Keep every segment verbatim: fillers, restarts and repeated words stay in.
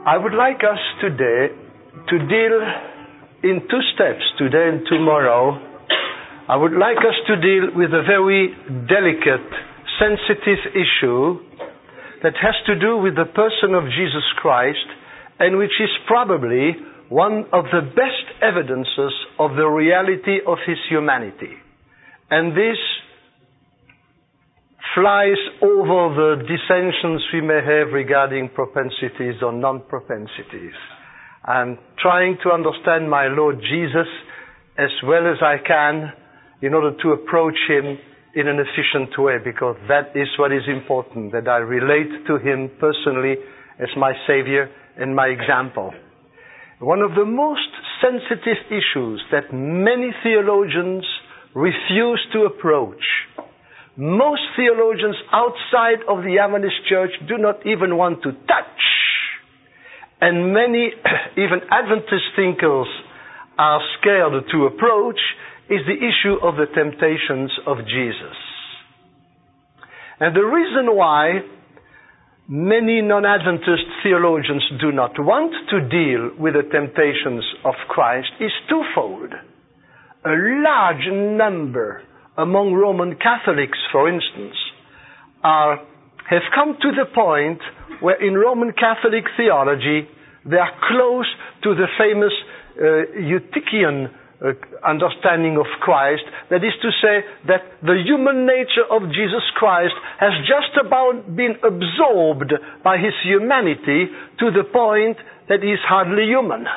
I would like us today to deal in two steps, today and tomorrow. I would like us to deal with a very delicate, sensitive issue that has to do with the person of Jesus Christ, and which is probably one of the best evidences of the reality of his humanity. And this flies over the dissensions we may have regarding propensities or non-propensities. I'm trying to understand my Lord Jesus as well as I can in order to approach him in an efficient way, because that is what is important, that I relate to him personally as my Savior and my example. One of the most sensitive issues that many theologians refuse to approach. Most theologians outside of the Adventist Church do not even want to touch. And many, even Adventist thinkers, are scared to approach, is the issue of the temptations of Jesus. And the reason why many non-Adventist theologians do not want to deal with the temptations of Christ is twofold. A large number among Roman Catholics, for instance, are, have come to the point where in Roman Catholic theology they are close to the famous uh, Eutychian uh, understanding of Christ, that is to say that the human nature of Jesus Christ has just about been absorbed by his humanity to the point that he is hardly human.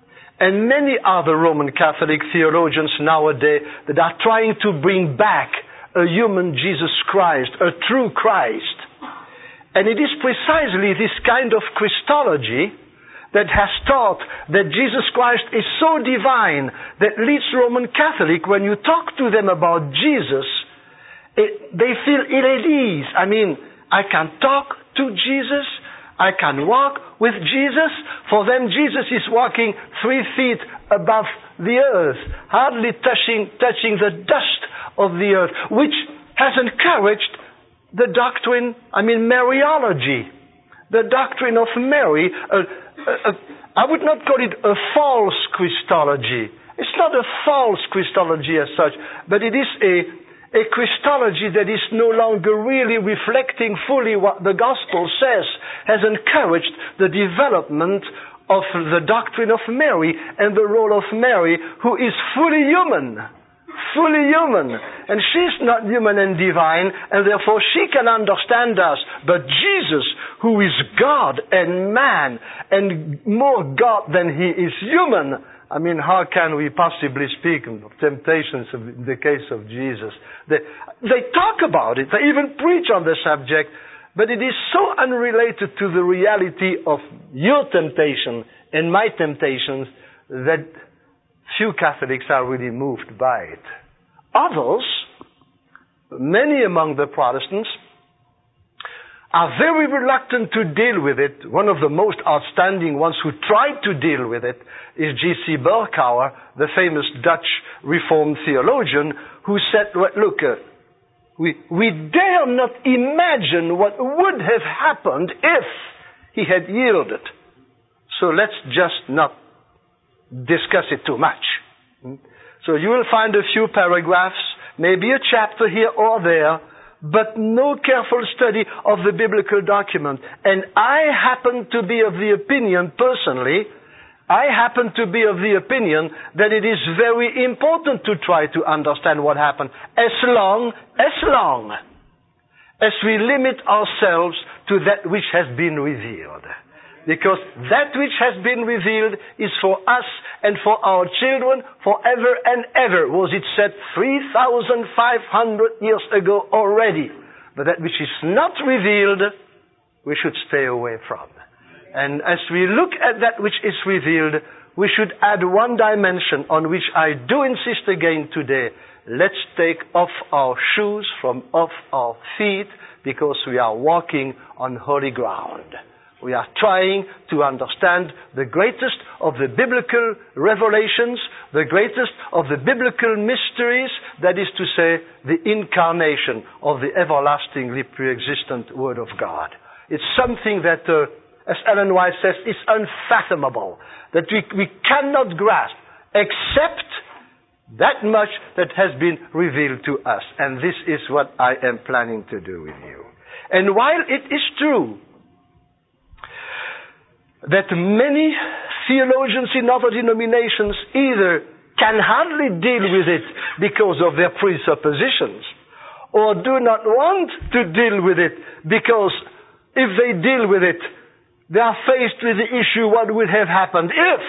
And many other Roman Catholic theologians nowadays that are trying to bring back a human Jesus Christ, a true Christ. And it is precisely this kind of Christology that has taught that Jesus Christ is so divine that leads Roman Catholic, when you talk to them about Jesus, it, they feel ill at ease. I mean, I can talk to Jesus, I can walk with Jesus. For them, Jesus is walking three feet above the earth, hardly touching, touching the dust of the earth, which has encouraged the doctrine, I mean, Mariology, the doctrine of Mary. Uh, uh, uh, I would not call it a false Christology. It's not a false Christology as such, but it is a A Christology that is no longer really reflecting fully what the Gospel says, has encouraged the development of the doctrine of Mary and the role of Mary, who is fully human. Fully human. And she's not human and divine, and therefore she can understand us. But Jesus, who is God and man, and more God than he is human, I mean, how can we possibly speak of temptations in the case of Jesus? They, they talk about it, they even preach on the subject, but it is so unrelated to the reality of your temptation and my temptations that few Catholics are really moved by it. Others, many among the Protestants, are very reluctant to deal with it. One of the most outstanding ones who tried to deal with it is J C Berkouwer, the famous Dutch Reformed theologian, who said, look, uh, we, we dare not imagine what would have happened if he had yielded. So let's just not discuss it too much. So you will find a few paragraphs, maybe a chapter here or there, but no careful study of the biblical document. And I happen to be of the opinion, personally, I happen to be of the opinion that it is very important to try to understand what happened, as long, as long as we limit ourselves to that which has been revealed. Because that which has been revealed is for us and for our children forever and ever. Was it said three thousand five hundred years ago already? But that which is not revealed, we should stay away from. And as we look at that which is revealed, we should add one dimension on which I do insist again today. Let's take off our shoes from off our feet, because we are walking on holy ground. We are trying to understand the greatest of the biblical revelations, the greatest of the biblical mysteries, that is to say, the incarnation of the everlastingly pre-existent Word of God. It's something that uh, as Ellen White says, is unfathomable, that we, we cannot grasp, except that much that has been revealed to us. And this is what I am planning to do with you. And while it is true that many theologians in other denominations either can hardly deal with it because of their presuppositions, or do not want to deal with it because if they deal with it, they are faced with the issue, what would have happened if?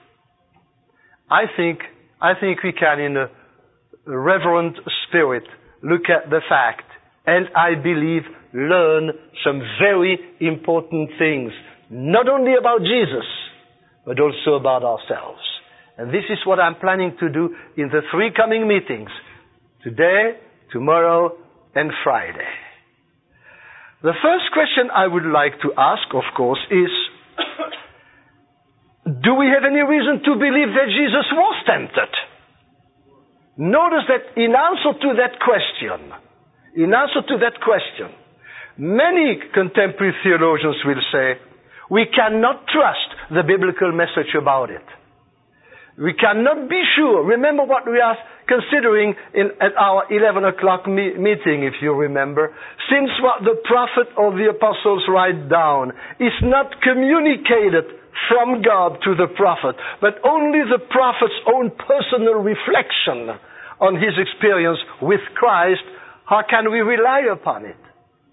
I think, I think we can, in a reverent spirit, look at the fact, and I believe learn some very important things, not only about Jesus, but also about ourselves. And this is what I'm planning to do in the three coming meetings, today, tomorrow, and Friday. The first question I would like to ask, of course, is, do we have any reason to believe that Jesus was tempted? Notice that in answer to that question, in answer to that question, many contemporary theologians will say, we cannot trust the biblical message about it. We cannot be sure. Remember what we are considering in, at our eleven o'clock me- meeting, if you remember. Since what the prophet or the apostles write down is not communicated from God to the prophet, but only the prophet's own personal reflection on his experience with Christ, how can we rely upon it?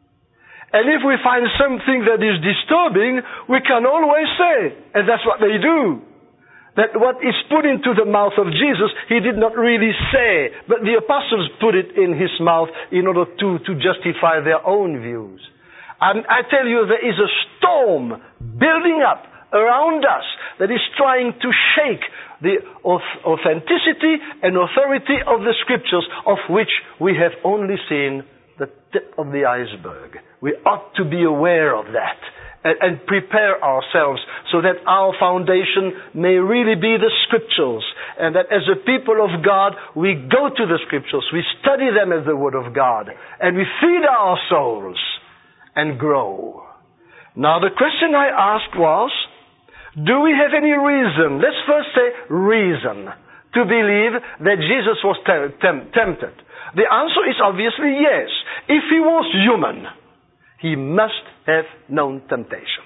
And if we find something that is disturbing, we can always say, and that's what they do, that what is put into the mouth of Jesus, he did not really say, but the apostles put it in his mouth in order to, to justify their own views. And I tell you, there is a storm building up around us that is trying to shake the authenticity and authority of the Scriptures, of which we have only seen the tip of the iceberg. We ought to be aware of that and, and prepare ourselves so that our foundation may really be the Scriptures, and that as a people of God, we go to the Scriptures, we study them as the Word of God, and we feed our souls and grow. Now the question I asked was, do we have any reason, let's first say reason, to believe that Jesus was te- tem- tempted? The answer is obviously yes. If he was human, he must have known temptation.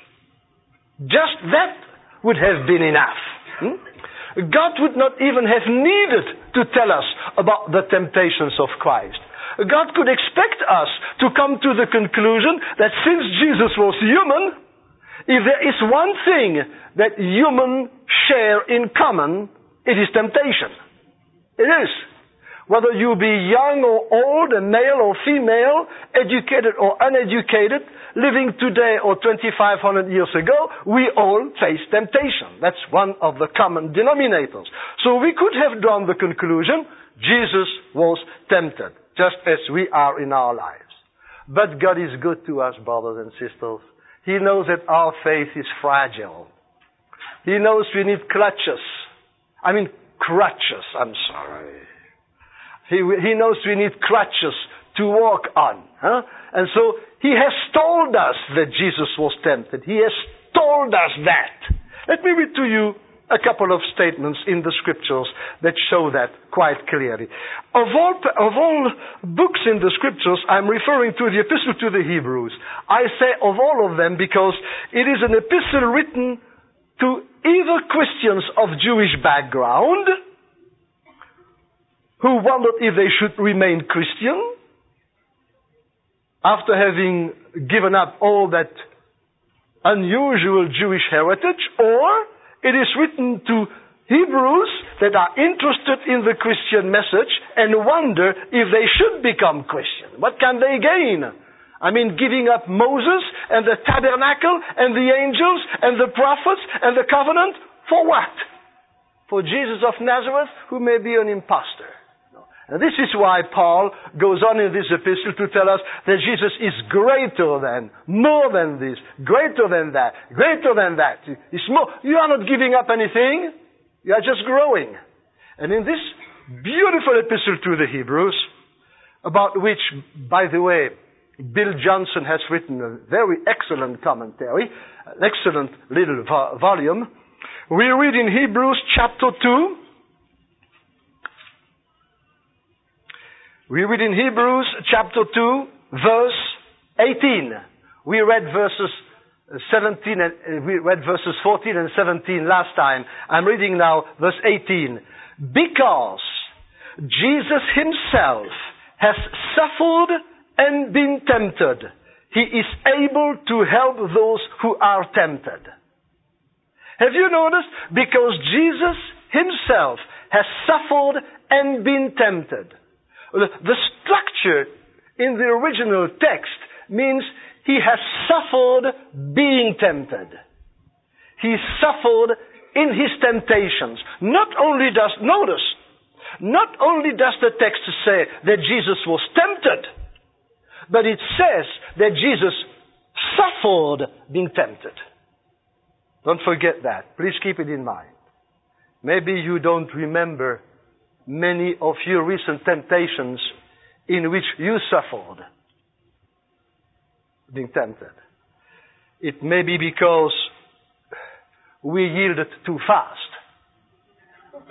Just that would have been enough. Hmm? God would not even have needed to tell us about the temptations of Christ. God could expect us to come to the conclusion that since Jesus was human, if there is one thing that humans share in common, it is temptation. It is. Whether you be young or old, a male or female, educated or uneducated, living today or twenty-five hundred years ago, we all face temptation. That's one of the common denominators. So we could have drawn the conclusion, Jesus was tempted, just as we are in our lives. But God is good to us, brothers and sisters. He knows that our faith is fragile. He knows we need clutches. I mean, crutches, I'm sorry. He, he knows we need crutches to walk on. Huh? And so he has told us that Jesus was tempted. He has told us that. Let me read to you a couple of statements in the Scriptures that show that quite clearly. Of all, of all books in the Scriptures, I'm referring to the Epistle to the Hebrews. I say of all of them because it is an epistle written to either Christians of Jewish background who wondered if they should remain Christian after having given up all that unusual Jewish heritage, or it is written to Hebrews that are interested in the Christian message and wonder if they should become Christian. What can they gain? I mean, giving up Moses and the tabernacle and the angels and the prophets and the covenant, for what? For Jesus of Nazareth, who may be an impostor. And this is why Paul goes on in this epistle to tell us that Jesus is greater than, more than this, greater than that, greater than that. It's more, you are not giving up anything, you are just growing. And in this beautiful epistle to the Hebrews, about which, by the way, Bill Johnson has written a very excellent commentary, an excellent little vo- volume. We read in Hebrews chapter two. We read in Hebrews chapter two, verse eighteen. We read verses seventeen and uh, we read verses fourteen and seventeen last time. I'm reading now verse eighteen. Because Jesus himself has suffered and been tempted, he is able to help those who are tempted. Have you noticed? Because Jesus himself has suffered and been tempted. The structure in the original text means he has suffered being tempted. He suffered in his temptations. Not only does, notice, not only does the text say that Jesus was tempted, but it says that Jesus suffered being tempted. Don't forget that. Please keep it in mind. Maybe you don't remember many of your recent temptations in which you suffered being tempted. It may be because we yielded too fast.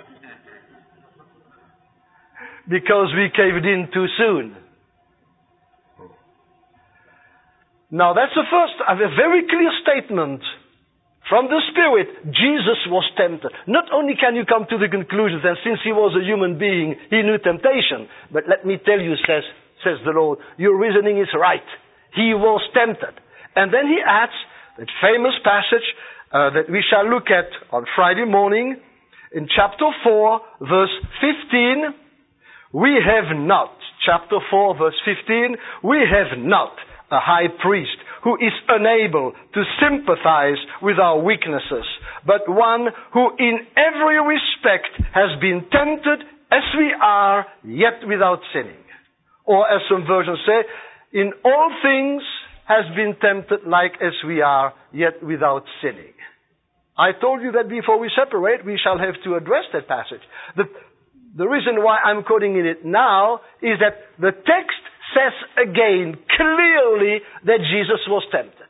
Because we caved in too soon. Now that's the first, a very clear statement from the Spirit. Jesus was tempted. Not only can you come to the conclusion that since he was a human being, he knew temptation, but let me tell you, says, says the Lord, your reasoning is right. He was tempted. And then he adds that famous passage uh, that we shall look at on Friday morning in chapter four, verse fifteen. We have not, chapter four, verse fifteen, we have not a high priest who is unable to sympathize with our weaknesses, but one who in every respect has been tempted as we are, yet without sinning. Or as some versions say, in all things has been tempted like as we are, yet without sinning. I told you that before we separate, we shall have to address that passage. The, the reason why I'm quoting it now is that the text says again clearly that Jesus was tempted.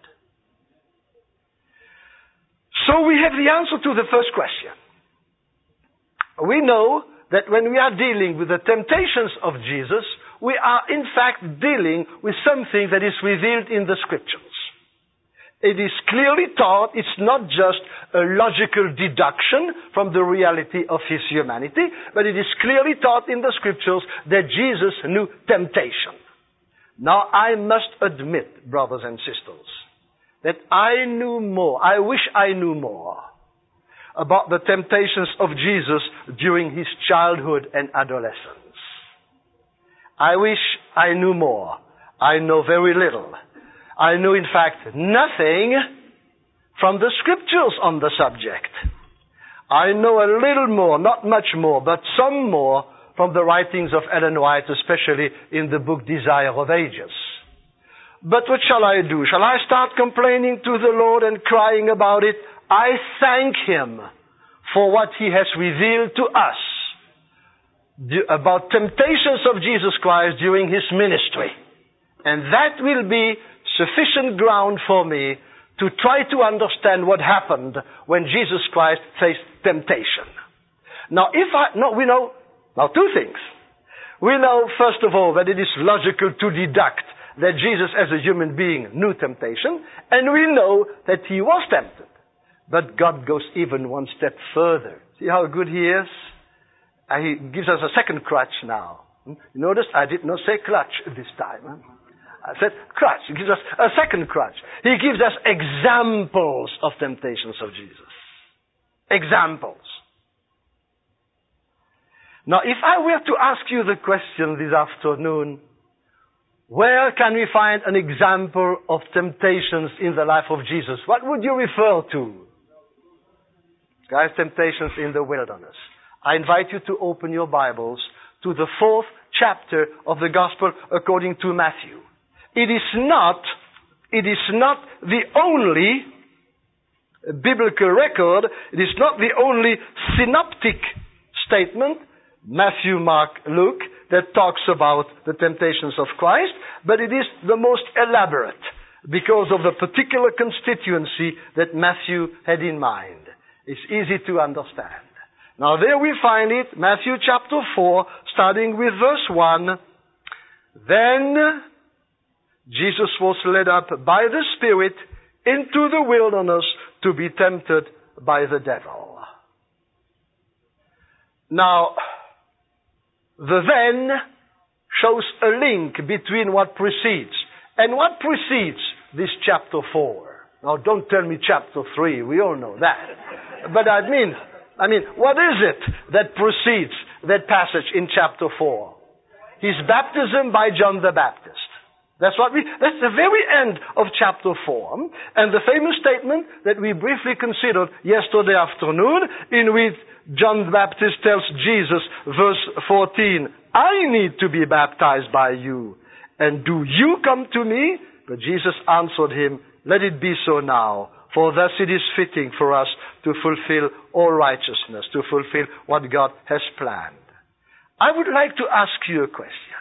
So we have the answer to the first question. We know that when we are dealing with the temptations of Jesus, we are in fact dealing with something that is revealed in the Scriptures. It is clearly taught, it's not just a logical deduction from the reality of his humanity, but it is clearly taught in the Scriptures that Jesus knew temptation. Now, I must admit, brothers and sisters, that I knew more, I wish I knew more about the temptations of Jesus during his childhood and adolescence. I wish I knew more. I know very little. I know, in fact, nothing from the Scriptures on the subject. I know a little more, not much more, but some more from the writings of Ellen White, especially in the book Desire of Ages. But what shall I do? Shall I start complaining to the Lord and crying about it? I thank him for what he has revealed to us about temptations of Jesus Christ during his ministry. And that will be sufficient ground for me to try to understand what happened when Jesus Christ faced temptation. Now, if I, no, we know, now two things. We know, first of all, that it is logical to deduct that Jesus as a human being knew temptation, and we know that he was tempted. But God goes even one step further. See how good he is? And he gives us a second crutch now. You notice I did not say clutch this time. I said crutch. He gives us a second crutch. He gives us examples of temptations of Jesus. Examples. Now, if I were to ask you the question this afternoon, where can we find an example of temptations in the life of Jesus? What would you refer to? Guys, temptations in the wilderness. I invite you to open your Bibles to the fourth chapter of the Gospel according to Matthew. It is not, it is not the only biblical record, it is not the only synoptic statement, Matthew, Mark, Luke, that talks about the temptations of Christ, but it is the most elaborate because of the particular constituency that Matthew had in mind. It's easy to understand. Now there we find it, Matthew chapter four, starting with verse one. Then Jesus was led up by the Spirit into the wilderness to be tempted by the devil. Now, the then shows a link between what precedes. And what precedes this chapter four? Now don't tell me chapter three, we all know that. But I mean, I mean, what is it that precedes that passage in chapter four? His baptism by John the Baptist. That's what we, that's the very end of chapter four. And the famous statement that we briefly considered yesterday afternoon, in which John the Baptist tells Jesus, verse fourteen, I need to be baptized by you, and do you come to me? But Jesus answered him, let it be so now, for thus it is fitting for us to fulfill all righteousness, to fulfill what God has planned. I would like to ask you a question.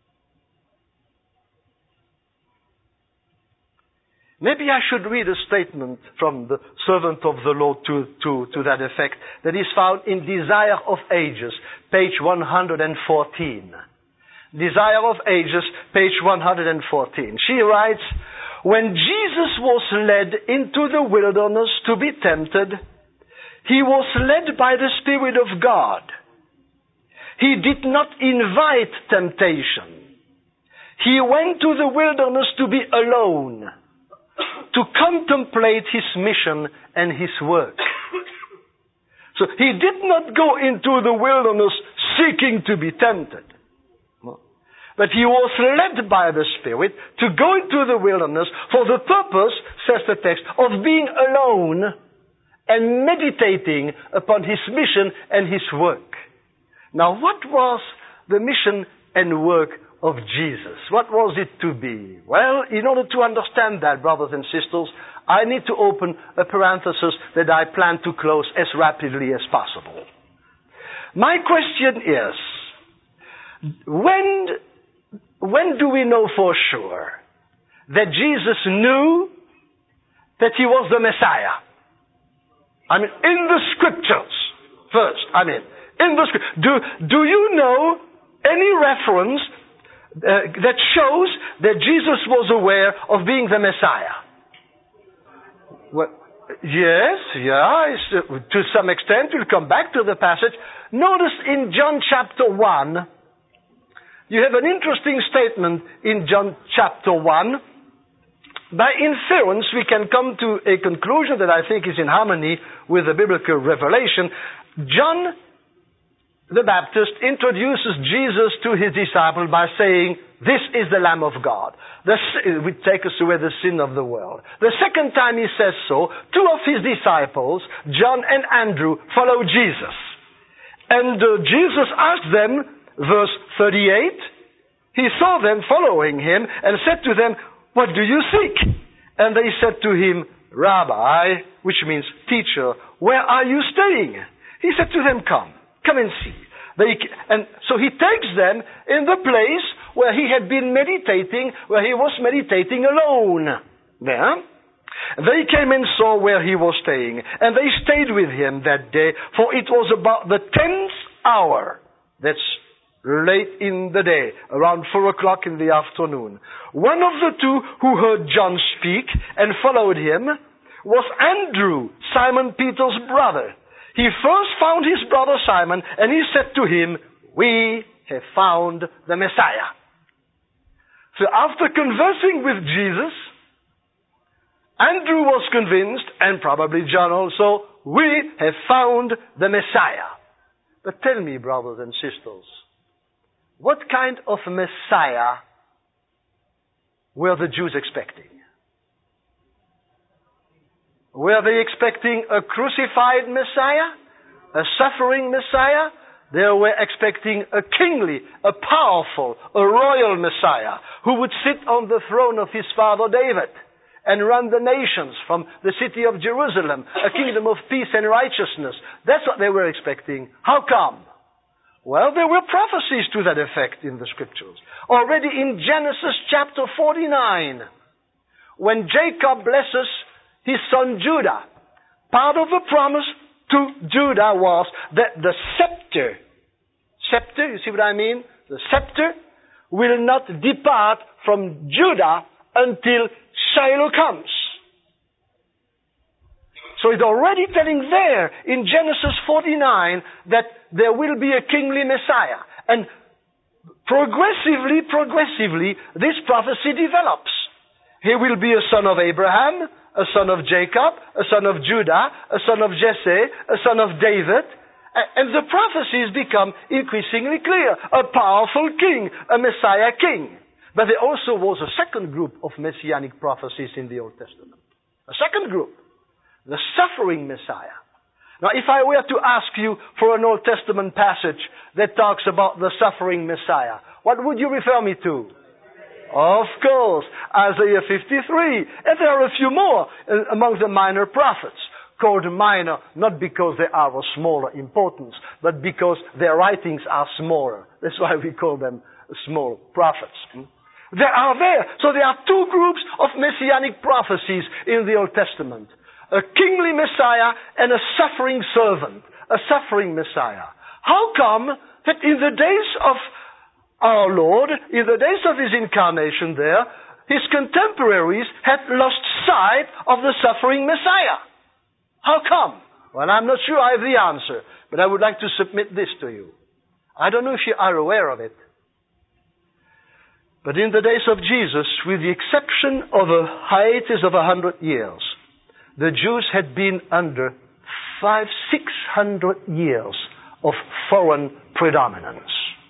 Maybe I should read a statement from the servant of the Lord to, to, to that effect that is found in Desire of Ages, page one hundred fourteen. Desire of Ages, page one hundred fourteen. She writes, when Jesus was led into the wilderness to be tempted, he was led by the Spirit of God. He did not invite temptation. He went to the wilderness to be alone, to contemplate his mission and his work. So he did not go into the wilderness seeking to be tempted. But he was led by the Spirit to go into the wilderness for the purpose, says the text, of being alone and meditating upon his mission and his work. Now, what was the mission and work of Jesus? What was it to be? Well, in order to understand that, brothers and sisters, I need to open a parenthesis that I plan to close as rapidly as possible. My question is, when, when do we know for sure that Jesus knew that he was the Messiah? I mean, in the scriptures, first, I mean, in the scriptures, do, do you know any reference Uh, that shows that Jesus was aware of being the Messiah? Well, yes, yeah, uh, to some extent. We'll come back to the passage. Notice in John chapter one, you have an interesting statement in John chapter one. By inference, we can come to a conclusion that I think is in harmony with the biblical revelation. John the Baptist introduces Jesus to his disciple by saying, this is the Lamb of God, the, which take us away the sin of the world. The second time he says so, two of his disciples, John and Andrew, follow Jesus. And uh, Jesus asked them, verse thirty-eight, he saw them following him and said to them, what do you seek? And they said to him, Rabbi, which means teacher, where are you staying? He said to them, come. Come and see. They, and so he takes them in the place where he had been meditating, where he was meditating alone. There. They came and saw where he was staying, and they stayed with him that day, for it was about the tenth hour. That's late in the day, around four o'clock in the afternoon. One of the two who heard John speak and followed him was Andrew, Simon Peter's brother. He first found his brother Simon, and he said to him, we have found the Messiah. So after conversing with Jesus, Andrew was convinced, and probably John also, we have found the Messiah. But tell me, brothers and sisters, what kind of Messiah were the Jews expecting? Were they expecting a crucified Messiah? A suffering Messiah? They were expecting a kingly, a powerful, a royal Messiah who would sit on the throne of his father David and run the nations from the city of Jerusalem, a kingdom of peace and righteousness. That's what they were expecting. How come? Well, there were prophecies to that effect in the scriptures. Already in Genesis chapter forty-nine, when Jacob blesses his son Judah, part of the promise to Judah was that the scepter, scepter, you see what I mean? The scepter will not depart from Judah until Shiloh comes. So it's already telling there in Genesis forty-nine that there will be a kingly Messiah. And progressively, progressively, this prophecy develops. He will be a son of Abraham, a son of Jacob, a son of Judah, a son of Jesse, a son of David. And the prophecies become increasingly clear. A powerful king, a Messiah king. But there also was a second group of messianic prophecies in the Old Testament. A second group. The suffering Messiah. Now, if I were to ask you for an Old Testament passage that talks about the suffering Messiah, what would you refer me to? Of course, Isaiah fifty-three. And there are a few more among the minor prophets, called minor not because they are of smaller importance, but because their writings are smaller. That's why we call them small prophets. They are there. So there are two groups of messianic prophecies in the Old Testament. A kingly Messiah and a suffering servant. A suffering Messiah. How come that in the days of our Lord, in the days of His incarnation there, His contemporaries had lost sight of the suffering Messiah? How come? Well, I'm not sure I have the answer, but I would like to submit this to you. I don't know if you are aware of it. But in the days of Jesus, with the exception of a hiatus of a hundred years, the Jews had been under five, six hundred years of foreign predominance.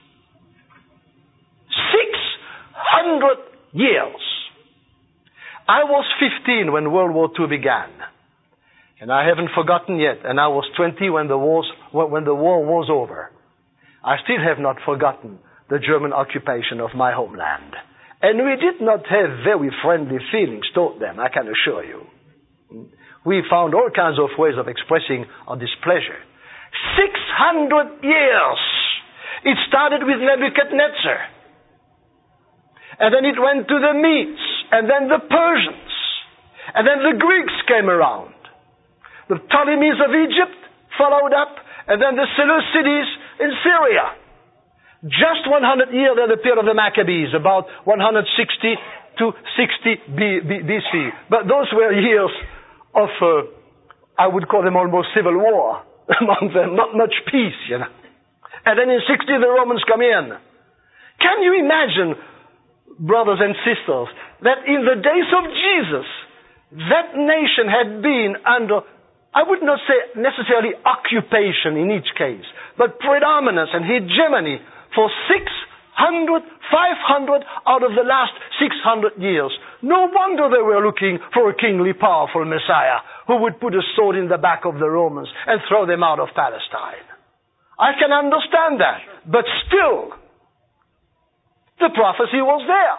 Six hundred years. I was fifteen when World War Two began. And I haven't forgotten yet. And I was twenty when the, wars, when the war was over. I still have not forgotten the German occupation of my homeland. And we did not have very friendly feelings toward them, I can assure you. We found all kinds of ways of expressing our displeasure. Six hundred years. It started with Nebuchadnezzar. And then it went to the Medes. And then the Persians. And then the Greeks came around. The Ptolemies of Egypt followed up. And then the Seleucids in Syria. Just one hundred years at the period of the Maccabees, about one hundred sixty to sixty B C. But those were years of, uh, I would call them almost civil war among them, not much peace, you know. And then in sixty the Romans come in. Can you imagine, brothers and sisters, that in the days of Jesus, that nation had been under, I would not say necessarily occupation in each case, but predominance and hegemony for six hundred, five hundred out of the last six hundred years. No wonder they were looking for a kingly, powerful Messiah who would put a sword in the back of the Romans and throw them out of Palestine. I can understand that. But still, the prophecy was there.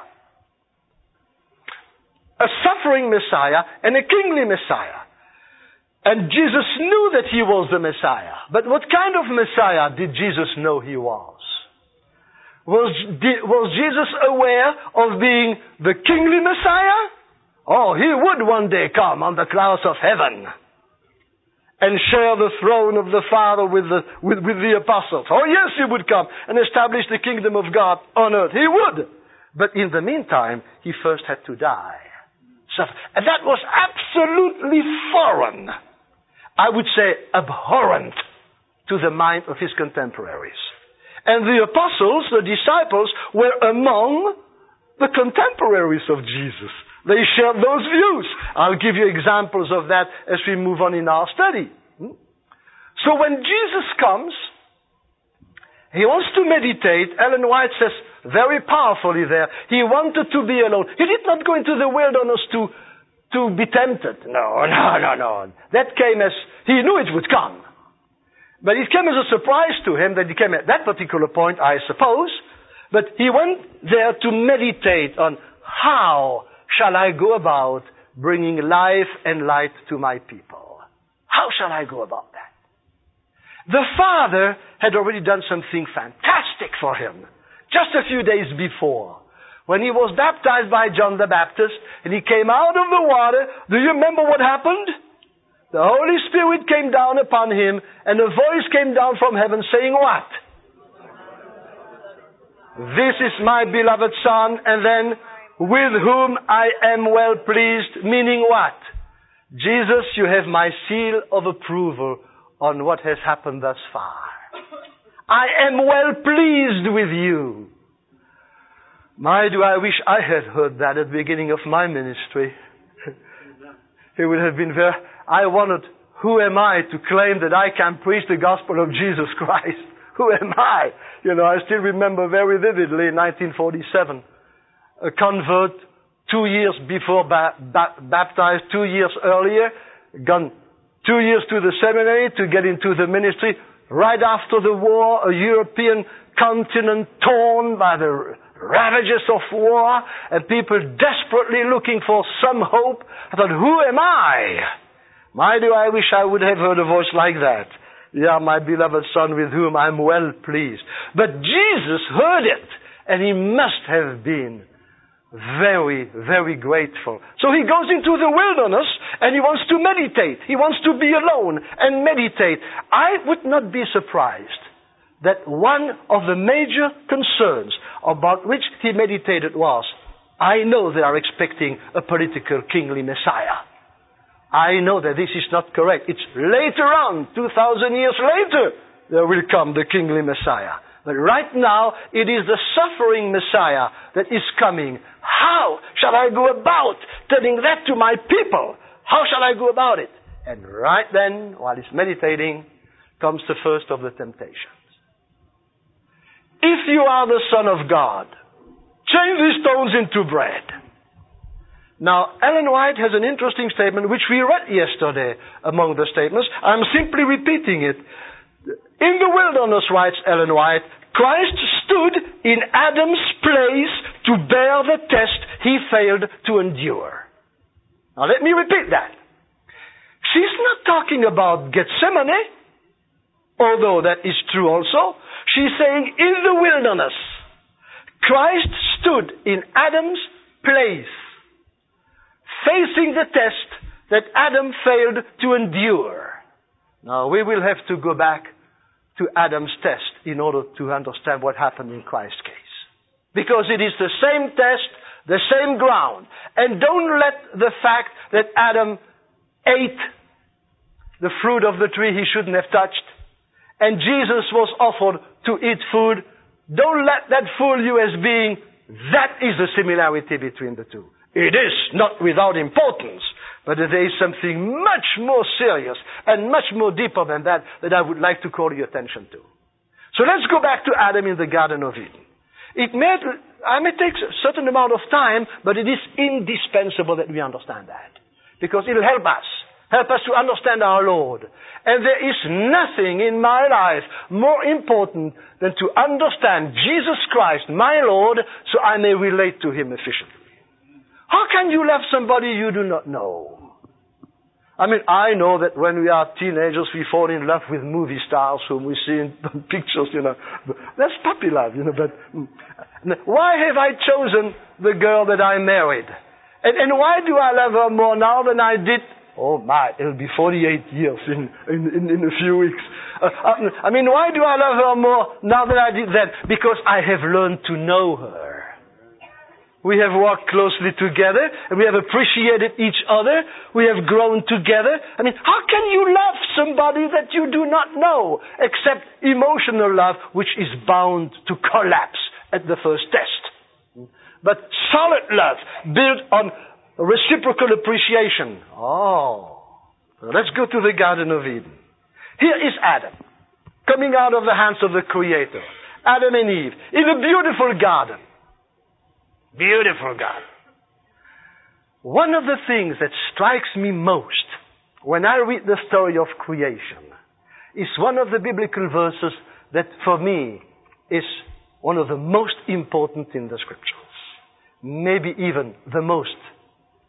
A suffering Messiah and a kingly Messiah. And Jesus knew that He was the Messiah. But what kind of Messiah did Jesus know He was? Was, was Jesus aware of being the kingly Messiah? Oh, He would one day come on the clouds of heaven and share the throne of the Father with the, with, with the apostles. Oh yes, He would come and establish the kingdom of God on earth. He would. But in the meantime, He first had to die. So, and that was absolutely foreign. I would say abhorrent to the mind of His contemporaries. And the apostles, the disciples, were among the contemporaries of Jesus. They shared those views. I'll give you examples of that as we move on in our study. So when Jesus comes, He wants to meditate. Ellen White says very powerfully there, He wanted to be alone. He did not go into the wilderness to, to be tempted. No, no, no, no. That came as, He knew it would come. But it came as a surprise to Him that He came at that particular point, I suppose. But He went there to meditate on how shall I go about bringing life and light to my people. How shall I go about that? The Father had already done something fantastic for him just a few days before. When he was baptized by John the Baptist and he came out of the water, do you remember what happened? The Holy Spirit came down upon him and a voice came down from heaven saying what? This is my beloved Son, and then with whom I am well pleased, meaning what? Jesus, you have my seal of approval on what has happened thus far. I am well pleased with you. My, do I wish I had heard that at the beginning of my ministry. It would have been very... I wondered, who am I to claim that I can preach the gospel of Jesus Christ? Who am I? You know, I still remember very vividly in nineteen forty-seven, a convert two years before ba- ba- baptized, two years earlier, gone two years to the seminary to get into the ministry. Right after the war, a European continent torn by the ravages of war, and people desperately looking for some hope. I thought, who am I? My, do I wish I would have heard a voice like that. Yeah, my beloved Son with whom I'm well pleased. But Jesus heard it, and he must have been very, very grateful. So he goes into the wilderness, and he wants to meditate. He wants to be alone and meditate. I would not be surprised that one of the major concerns about which he meditated was, I know they are expecting a political kingly Messiah. I know that this is not correct. It's later on, two thousand years later, there will come the kingly Messiah. But right now, it is the suffering Messiah that is coming. How shall I go about telling that to my people? How shall I go about it? And right then, while he's meditating, comes the first of the temptations. If you are the Son of God, change these stones into bread. Now, Ellen White has an interesting statement which we read yesterday among the statements. I'm simply repeating it. In the wilderness, writes Ellen White, Christ stood in Adam's place to bear the test he failed to endure. Now, let me repeat that. She's not talking about Gethsemane, although that is true also. She's saying in the wilderness, Christ stood in Adam's place, facing the test that Adam failed to endure. Now, we will have to go back to Adam's test in order to understand what happened in Christ's case. Because it is the same test, the same ground. And don't let the fact that Adam ate the fruit of the tree he shouldn't have touched, and Jesus was offered to eat food, don't let that fool you as being, that is the similarity between the two. It is not without importance, but there is something much more serious and much more deeper than that that I would like to call your attention to. So let's go back to Adam in the Garden of Eden. It may, I may take a certain amount of time, but it is indispensable that we understand that. Because it will help us. Help us to understand our Lord. And there is nothing in my life more important than to understand Jesus Christ, my Lord, so I may relate to Him efficiently. How can you love somebody you do not know? I mean, I know that when we are teenagers, we fall in love with movie stars whom we see in pictures, you know. That's puppy love, you know. But why have I chosen the girl that I married? And, and why do I love her more now than I did? Oh my, it'll be forty-eight years in, in, in, in a few weeks. Uh, I mean, why do I love her more now than I did then? Because I have learned to know her. We have walked closely together, and we have appreciated each other. We have grown together. I mean, how can you love somebody that you do not know, except emotional love, which is bound to collapse at the first test? But solid love, built on reciprocal appreciation. Oh, let's go to the Garden of Eden. Here is Adam, coming out of the hands of the Creator. Adam and Eve, in a beautiful garden. Beautiful garden. One of the things that strikes me most when I read the story of creation is one of the biblical verses that for me is one of the most important in the Scriptures. Maybe even the most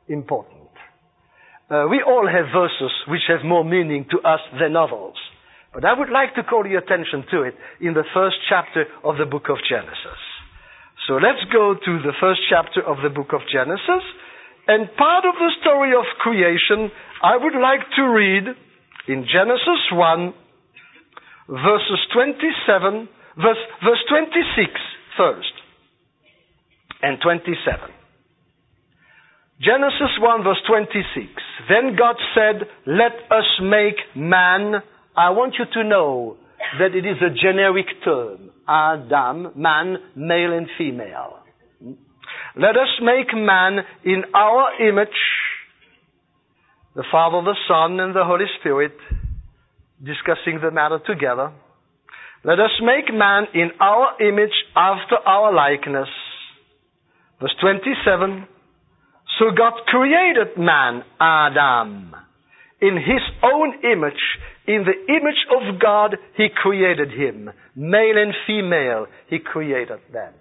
important. Uh, we all have verses which have more meaning to us than others. But I would like to call your attention to it in the first chapter of the book of Genesis. So let's go to the first chapter of the book of Genesis. And part of the story of creation, I would like to read in Genesis one, verses twenty-seven, verse, verse twenty-six first, and twenty-seven. Genesis one, verse twenty-six. Then God said, let us make man. I want you to know that it is a generic term. Adam, man, male and female. Let us make man in our image, the Father, the Son, and the Holy Spirit, discussing the matter together. Let us make man in our image after our likeness. Verse twenty-seven. So God created man, Adam, in his own image. In the image of God, he created him. Male and female, he created them.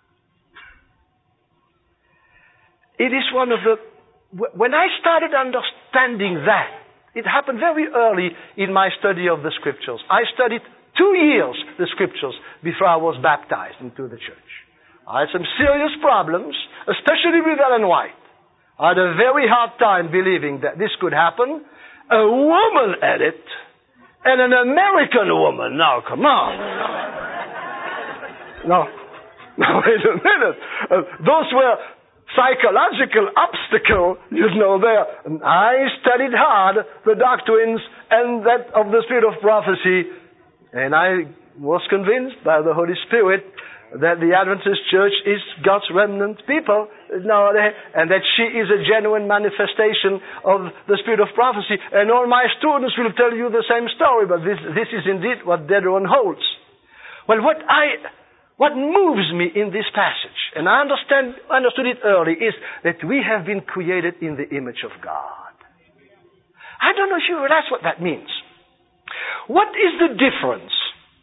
It is one of the... When I started understanding that, it happened very early in my study of the Scriptures. I studied two years the Scriptures before I was baptized into the church. I had some serious problems, especially with Ellen White. I had a very hard time believing that this could happen. A woman at it, and an American woman. Now, come on. No, no, wait a minute. Uh, those were psychological obstacles, you know, there. And I studied hard the doctrines and that of the spirit of prophecy, and I was convinced by the Holy Spirit that the Adventist Church is God's remnant people nowadays, and that she is a genuine manifestation of the spirit of prophecy. And all my students will tell you the same story, but this, this is indeed what Dedron holds. Well, what I, what moves me in this passage, and I understand, understood it early, is that we have been created in the image of God. I don't know if you realize what that means. What is the difference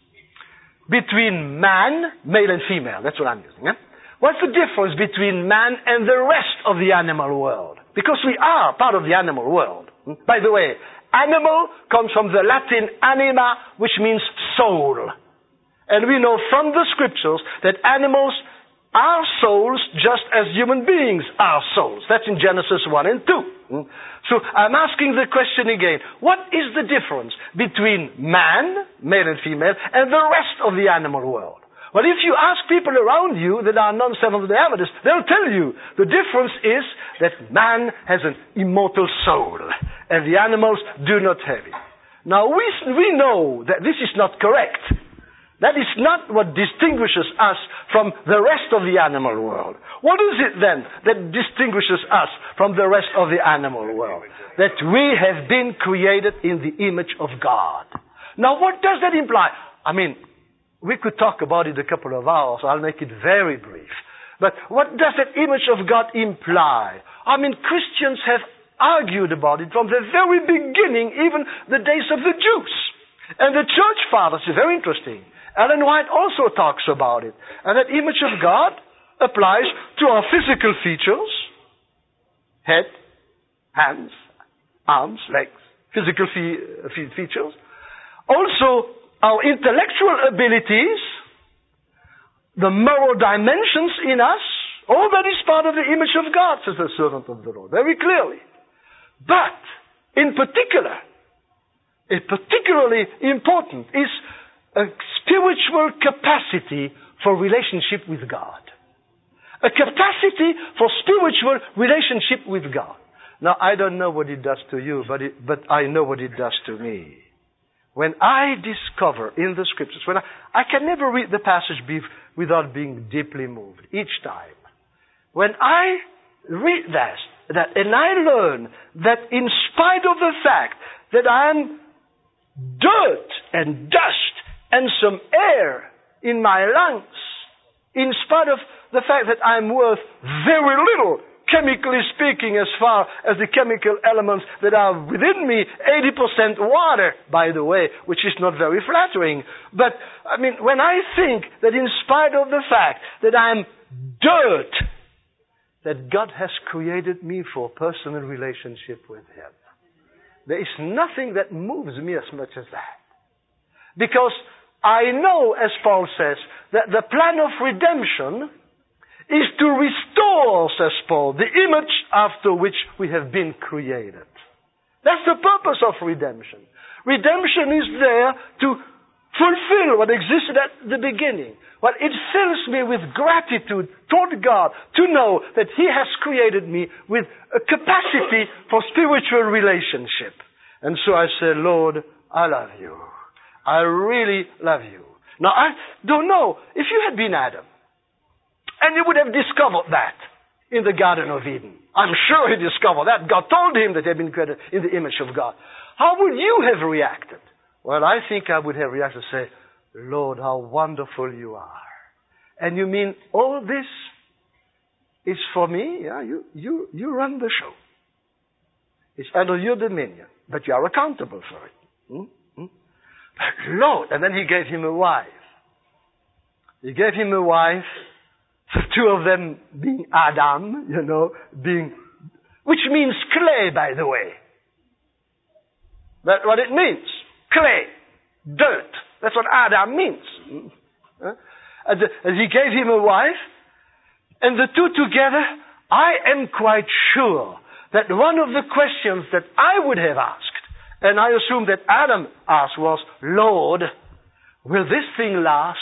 between man, male and female? That's what I'm using. Eh? What's the difference between man and the rest of the animal world? Because we are part of the animal world. By the way, animal comes from the Latin anima, which means soul. And we know from the Scriptures that animals are souls just as human beings are souls. That's in Genesis one and two. So I'm asking the question again. What is the difference between man, male and female, and the rest of the animal world? Well, if you ask people around you that are non-Seventh-day Adventists, they'll tell you the difference is that man has an immortal soul, and the animals do not have it. Now, we, we know that this is not correct. That is not what distinguishes us from the rest of the animal world. What is it then that distinguishes us from the rest of the animal world? That we have been created in the image of God. Now, what does that imply? I mean, we could talk about it a couple of hours. I'll make it very brief. But what does that image of God imply? I mean, Christians have argued about it from the very beginning, even the days of the Jews. And the church fathers is very interesting. Ellen White also talks about it. And that image of God applies to our physical features, head, hands, arms, legs, physical fe- features. Also, our intellectual abilities, the moral dimensions in us, all that is part of the image of God, says the servant of the Lord, very clearly. But, in particular, a particularly important is a spiritual capacity for relationship with God. A capacity for spiritual relationship with God. Now, I don't know what it does to you, but it, but I know what it does to me. When I discover in the Scriptures, when I, I can never read the passage be, without being deeply moved, each time. When I read that, that, and I learn that in spite of the fact that I am dirt and dust and some air in my lungs, in spite of the fact that I'm worth very little, chemically speaking, as far as the chemical elements that are within me, eighty percent water, by the way, which is not very flattering. But, I mean, when I think that in spite of the fact that I'm dirt, that God has created me for personal relationship with Him, there is nothing that moves me as much as that. Because I know, as Paul says, that the plan of redemption is to restore, says Paul, the image after which we have been created. That's the purpose of redemption. Redemption is there to fulfill what existed at the beginning. Well, it fills me with gratitude toward God to know that He has created me with a capacity for spiritual relationship. And so I say, Lord, I love you. I really love you. Now, I don't know if you had been Adam, and you would have discovered that in the Garden of Eden. I'm sure he discovered that. God told him that he had been created in the image of God. How would you have reacted? Well, I think I would have reacted to say, Lord, how wonderful you are. And you mean all this is for me? Yeah, you, you, you run the show. It's under your dominion, but you are accountable for it. Hmm? Hmm? But Lord, and then he gave him a wife. He gave him a wife, the two of them being Adam, you know, being, which means clay, by the way. That's what it means. Clay. Dirt. That's what Adam means. Huh? And, and he gave him a wife, and the two together, I am quite sure that one of the questions that I would have asked, and I assume that Adam asked, was, Lord, will this thing last?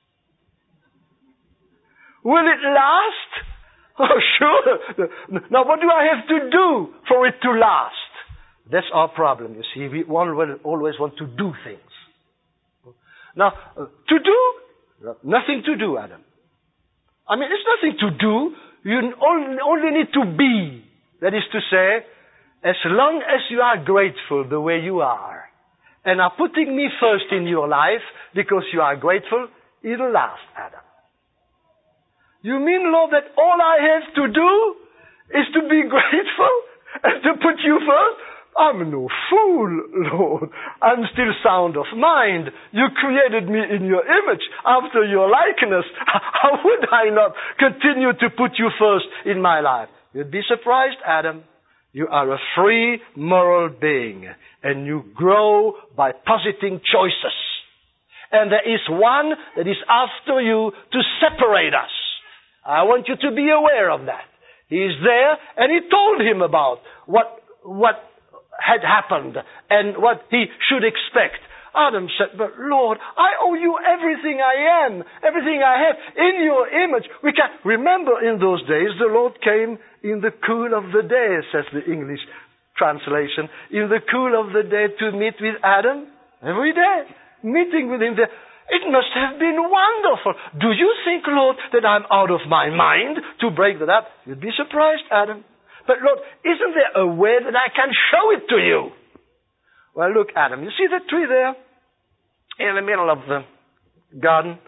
Will it last? Oh, sure. Now, what do I have to do for it to last? That's our problem, you see. We always want to do things. Now, uh, to do? Nothing to do, Adam. I mean, it's nothing to do. You only, only need to be. That is to say, as long as you are grateful the way you are, and are putting me first in your life because you are grateful, it'll last, Adam. You mean, Lord, that all I have to do is to be grateful and to put you first? I'm no fool, Lord. I'm still sound of mind. You created me in your image, after your likeness. How would I not continue to put you first in my life? You'd be surprised, Adam. You are a free moral being, and you grow by positing choices. And there is one that is after you to separate us. I want you to be aware of that. He is there, and he told him about what, what had happened and what he should expect. Adam said, but Lord, I owe you everything I am, everything I have in your image. We can remember in those days the Lord came in the cool of the day, says the English translation, in the cool of the day to meet with Adam every day, meeting with him there. It must have been wonderful. Do you think, Lord, that I'm out of my mind to break that up? You'd be surprised, Adam. But Lord, isn't there a way that I can show it to you? Well, look, Adam, you see the tree there in the middle of the garden?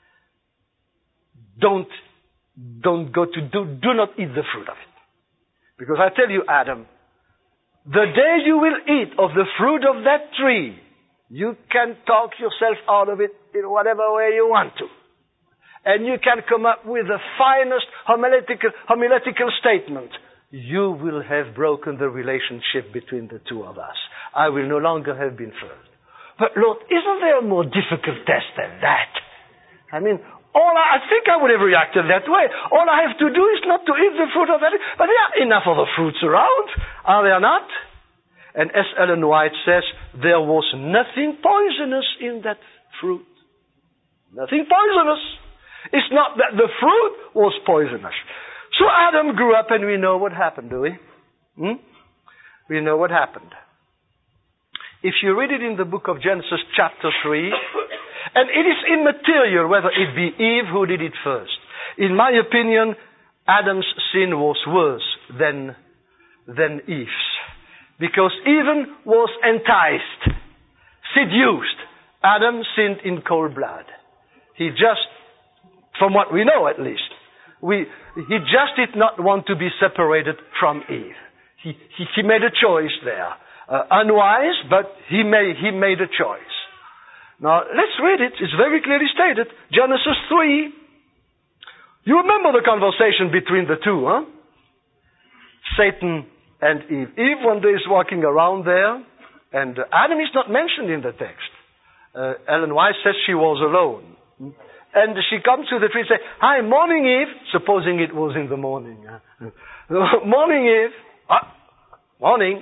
Don't, don't go to, do, do not eat the fruit of it. Because I tell you, Adam, the day you will eat of the fruit of that tree, you can talk yourself out of it in whatever way you want to. And you can come up with the finest homiletical, homiletical statement. You will have broken the relationship between the two of us. I will no longer have been first. But Lord, isn't there a more difficult test than that? I mean, all I, I think I would have reacted that way. All I have to do is not to eat the fruit of that. But there are enough other fruits around, are there not? And as Ellen White says, there was nothing poisonous in that fruit. Nothing poisonous. It's not that the fruit was poisonous. So Adam grew up, and we know what happened, do we? Hmm? We know what happened. If you read it in the book of Genesis chapter three, and it is immaterial whether it be Eve who did it first. In my opinion, Adam's sin was worse than, than Eve's. Because Eve was enticed, seduced. Adam sinned in cold blood. He just, from what we know at least, we, he just did not want to be separated from Eve. He, he, he made a choice there. Uh, unwise, but he made, he made a choice. Now, let's read it. It's very clearly stated. Genesis three. You remember the conversation between the two, huh? Satan and Eve. Eve one day is walking around there, and Adam is not mentioned in the text. Uh, Ellen White says she was alone. And she comes to the tree and says, "Hi, morning, Eve," supposing it was in the morning. "Morning, Eve." Ah, "Morning.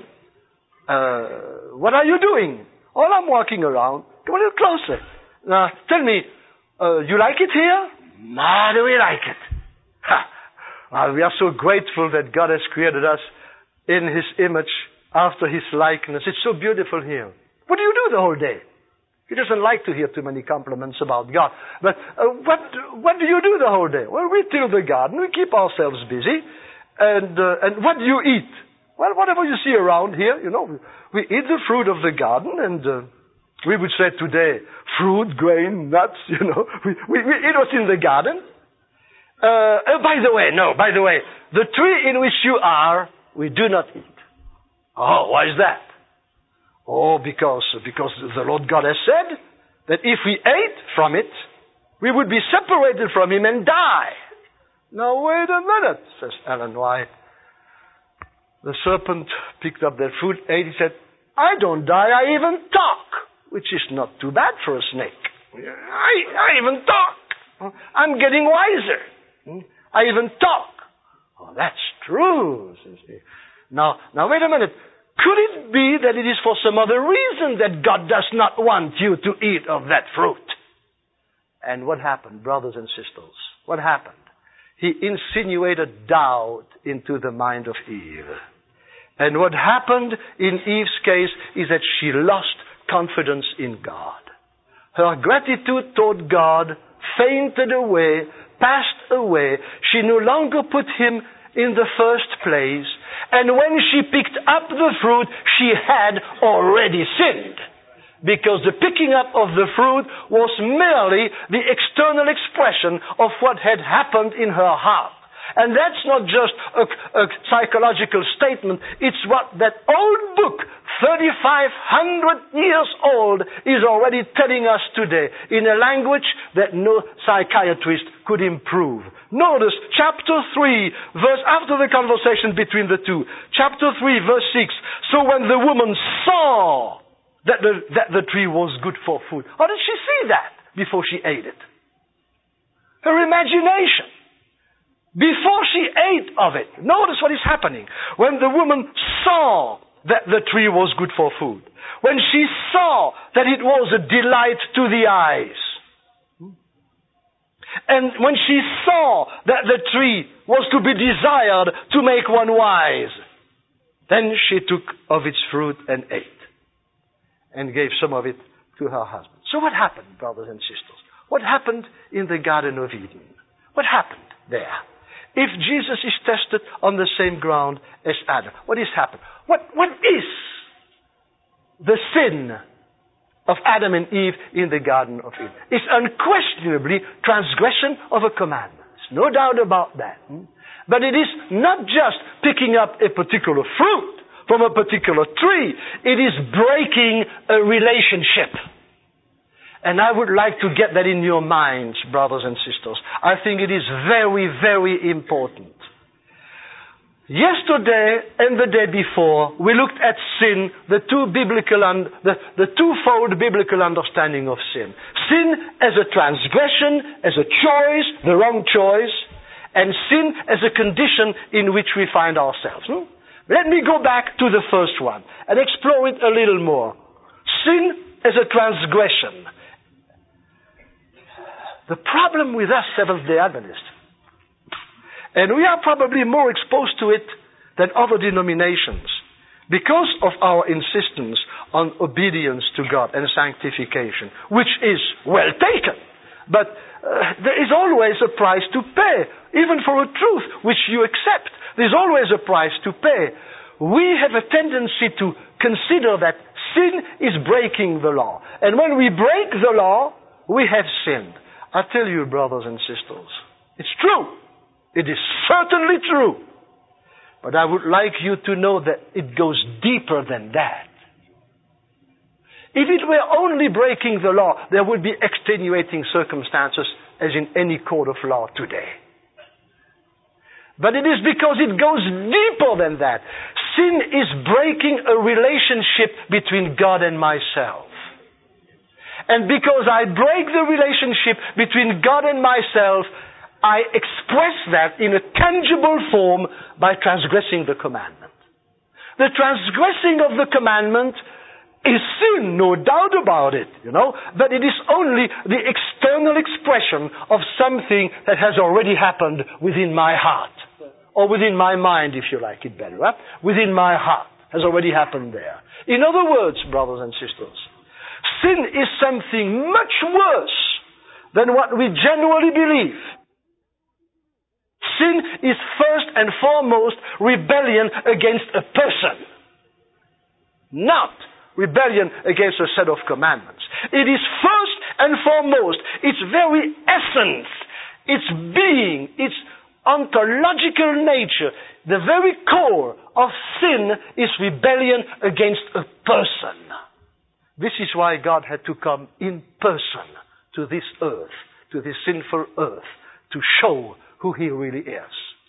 Uh, what are you doing?" "Oh, I'm walking around." "Come a little closer. Now, tell me, uh, you like it here?" "Ma, do we like it?" Ha. Well, we are so grateful that God has created us in His image, after His likeness. It's so beautiful here. What do you do the whole day? He doesn't like to hear too many compliments about God. But uh, what what do you do the whole day? "Well, we till the garden. We keep ourselves busy. And uh, and what do you eat?" "Well, whatever you see around here, you know. We, we eat the fruit of the garden, and uh, we would say today, fruit, grain, nuts, you know. We, we, we eat what's in the garden. Uh, oh, by the way, no, by the way, the tree in which you are, we do not eat." "Oh, why is that?" "Oh, because, because the Lord God has said that if we ate from it, we would be separated from Him and die." "Now, wait a minute," says Ellen White. The serpent picked up that fruit, ate, he said, "I don't die, I even talk," which is not too bad for a snake. I, I even talk. I'm getting wiser. I even talk. "Oh, that's true," says he. Now, now wait a minute. Could it be that it is for some other reason that God does not want you to eat of that fruit? And what happened, brothers and sisters? What happened? He insinuated doubt into the mind of Eve. And what happened in Eve's case is that she lost confidence in God. Her gratitude toward God fainted away, passed away. She no longer put Him in the first place. And when she picked up the fruit, she had already sinned. Because the picking up of the fruit was merely the external expression of what had happened in her heart. And that's not just a, a psychological statement. It's what that old book, thirty-five hundred years old, is already telling us today in a language that no psychiatrist could improve. Notice chapter three, verse after the conversation between the two. Chapter three, verse six. "So when the woman saw that the, that the tree was good for food." How did she see that before she ate it? Her imagination. Before she ate of it, notice what is happening. When the woman saw that the tree was good for food, when she saw that it was a delight to the eyes, and when she saw that the tree was to be desired to make one wise, then she took of its fruit and ate, and gave some of it to her husband. So what happened, brothers and sisters? What happened in the Garden of Eden? What happened there? If Jesus is tested on the same ground as Adam, what is happened? What, what is the sin of Adam and Eve in the Garden of Eden? It's unquestionably transgression of a commandment. There's no doubt about that. But it is not just picking up a particular fruit from a particular tree. It is breaking a relationship. And I would like to get that in your minds, brothers and sisters. I think it is very, very important. Yesterday and the day before, we looked at sin, the two biblical un- the, the twofold biblical understanding of sin. Sin as a transgression, as a choice, the wrong choice, and sin as a condition in which we find ourselves. Hmm? Let me go back to the first one and explore it a little more. Sin as a transgression. The problem with us Seventh-day Adventists, and we are probably more exposed to it than other denominations, because of our insistence on obedience to God and sanctification, which is well taken. But uh, there is always a price to pay, even for a truth which you accept. There's always a price to pay. We have a tendency to consider that sin is breaking the law. And when we break the law, we have sinned. I tell you, brothers and sisters, it's true. It is certainly true. But I would like you to know that it goes deeper than that. If it were only breaking the law, there would be extenuating circumstances as in any court of law today. But it is because it goes deeper than that. Sin is breaking a relationship between God and myself. And because I break the relationship between God and myself, I express that in a tangible form by transgressing the commandment. The transgressing of the commandment is sin, no doubt about it, you know, but it is only the external expression of something that has already happened within my heart, or within my mind, if you like it better, right? Within my heart has already happened there. In other words, brothers and sisters, sin is something much worse than what we generally believe. Sin is first and foremost rebellion against a person, not rebellion against a set of commandments. It is first and foremost its very essence, its being, its ontological nature. The very core of sin is rebellion against a person. This is why God had to come in person to this earth, to this sinful earth, to show who He really is.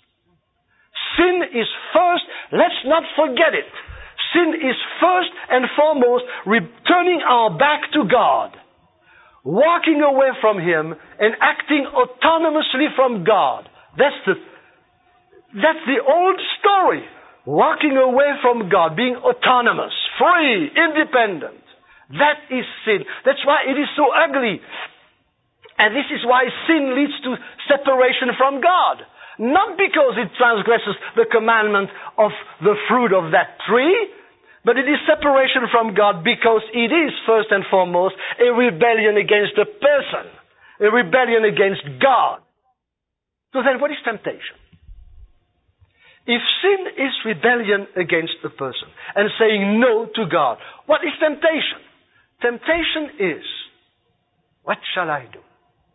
Sin is first, let's not forget it. Sin is first and foremost returning our back to God, walking away from Him and acting autonomously from God. That's the, that's the old story. Walking away from God, being autonomous, free, independent. That is sin. That's why it is so ugly. And this is why sin leads to separation from God. Not because it transgresses the commandment of the fruit of that tree, but it is separation from God because it is first and foremost a rebellion against a person, a rebellion against God. So then what is temptation? If sin is rebellion against a person and saying no to God, what is temptation? Temptation is, what shall I do?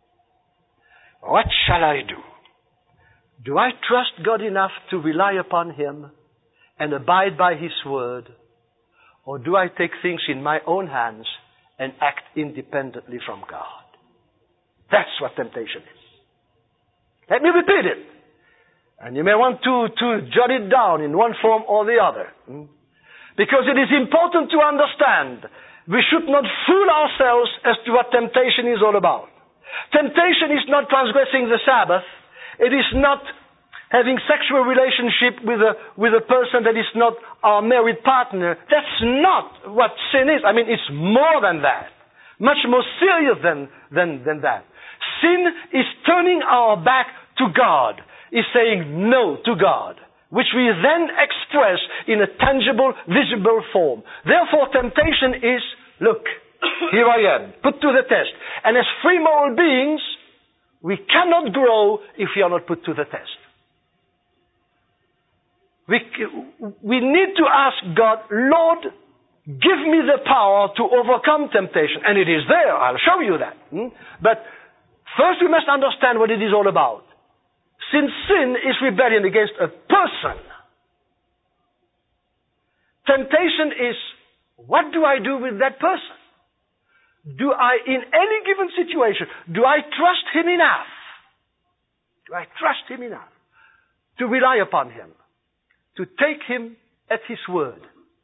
What shall I do? Do I trust God enough to rely upon Him and abide by His word? Or do I take things in my own hands and act independently from God? That's what temptation is. Let me repeat it. And you may want to, to jot it down in one form or the other. Because it is important to understand we should not fool ourselves as to what temptation is all about. Temptation is not transgressing the Sabbath. It is not having sexual relationship with a, with a person that is not our married partner. That's not what sin is. I mean, it's more than that. Much more serious than, than, than that. Sin is turning our back to God, is saying no to God, which we then express in a tangible, visible form. Therefore, temptation is, look, here I am, put to the test. And as free moral beings, we cannot grow if we are not put to the test. We, we need to ask God, Lord, give me the power to overcome temptation. And it is there. I'll show you that. Hmm? But first we must understand what it is all about. Since sin is rebellion against a person, temptation is, what do I do with that person? Do I, in any given situation, do I trust him enough? Do I trust him enough to rely upon him, to take him at his word?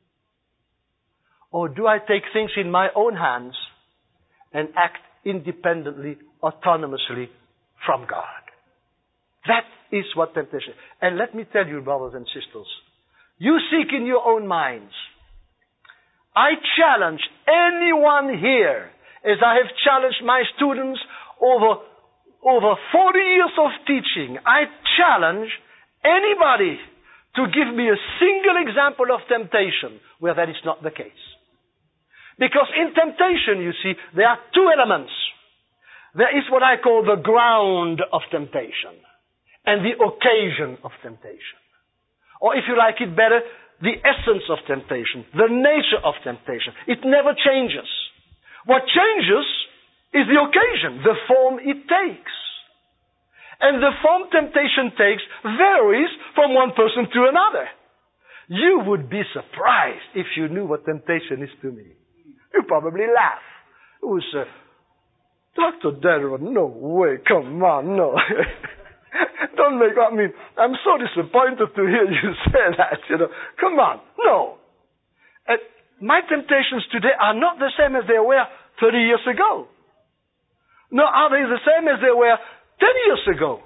Or do I take things in my own hands and act independently, autonomously from God? That is what temptation is. And let me tell you, brothers and sisters, you seek in your own minds. I challenge anyone here, as I have challenged my students over, over forty years of teaching, I challenge anybody to give me a single example of temptation where that is not the case. Because in temptation, you see, there are two elements. There is what I call the ground of temptation and the occasion of temptation. Or if you like it better, the essence of temptation, the nature of temptation. It never changes. What changes is the occasion, the form it takes. And the form temptation takes varies from one person to another. You would be surprised if you knew what temptation is to me. You'd probably laugh. It was, uh, Doctor Derrida, no way, come on, no. Don't make, I mean, I'm so disappointed to hear you say that, you know. Come on, no. Uh, my temptations today are not the same as they were thirty years ago. Nor are they the same as they were ten years ago.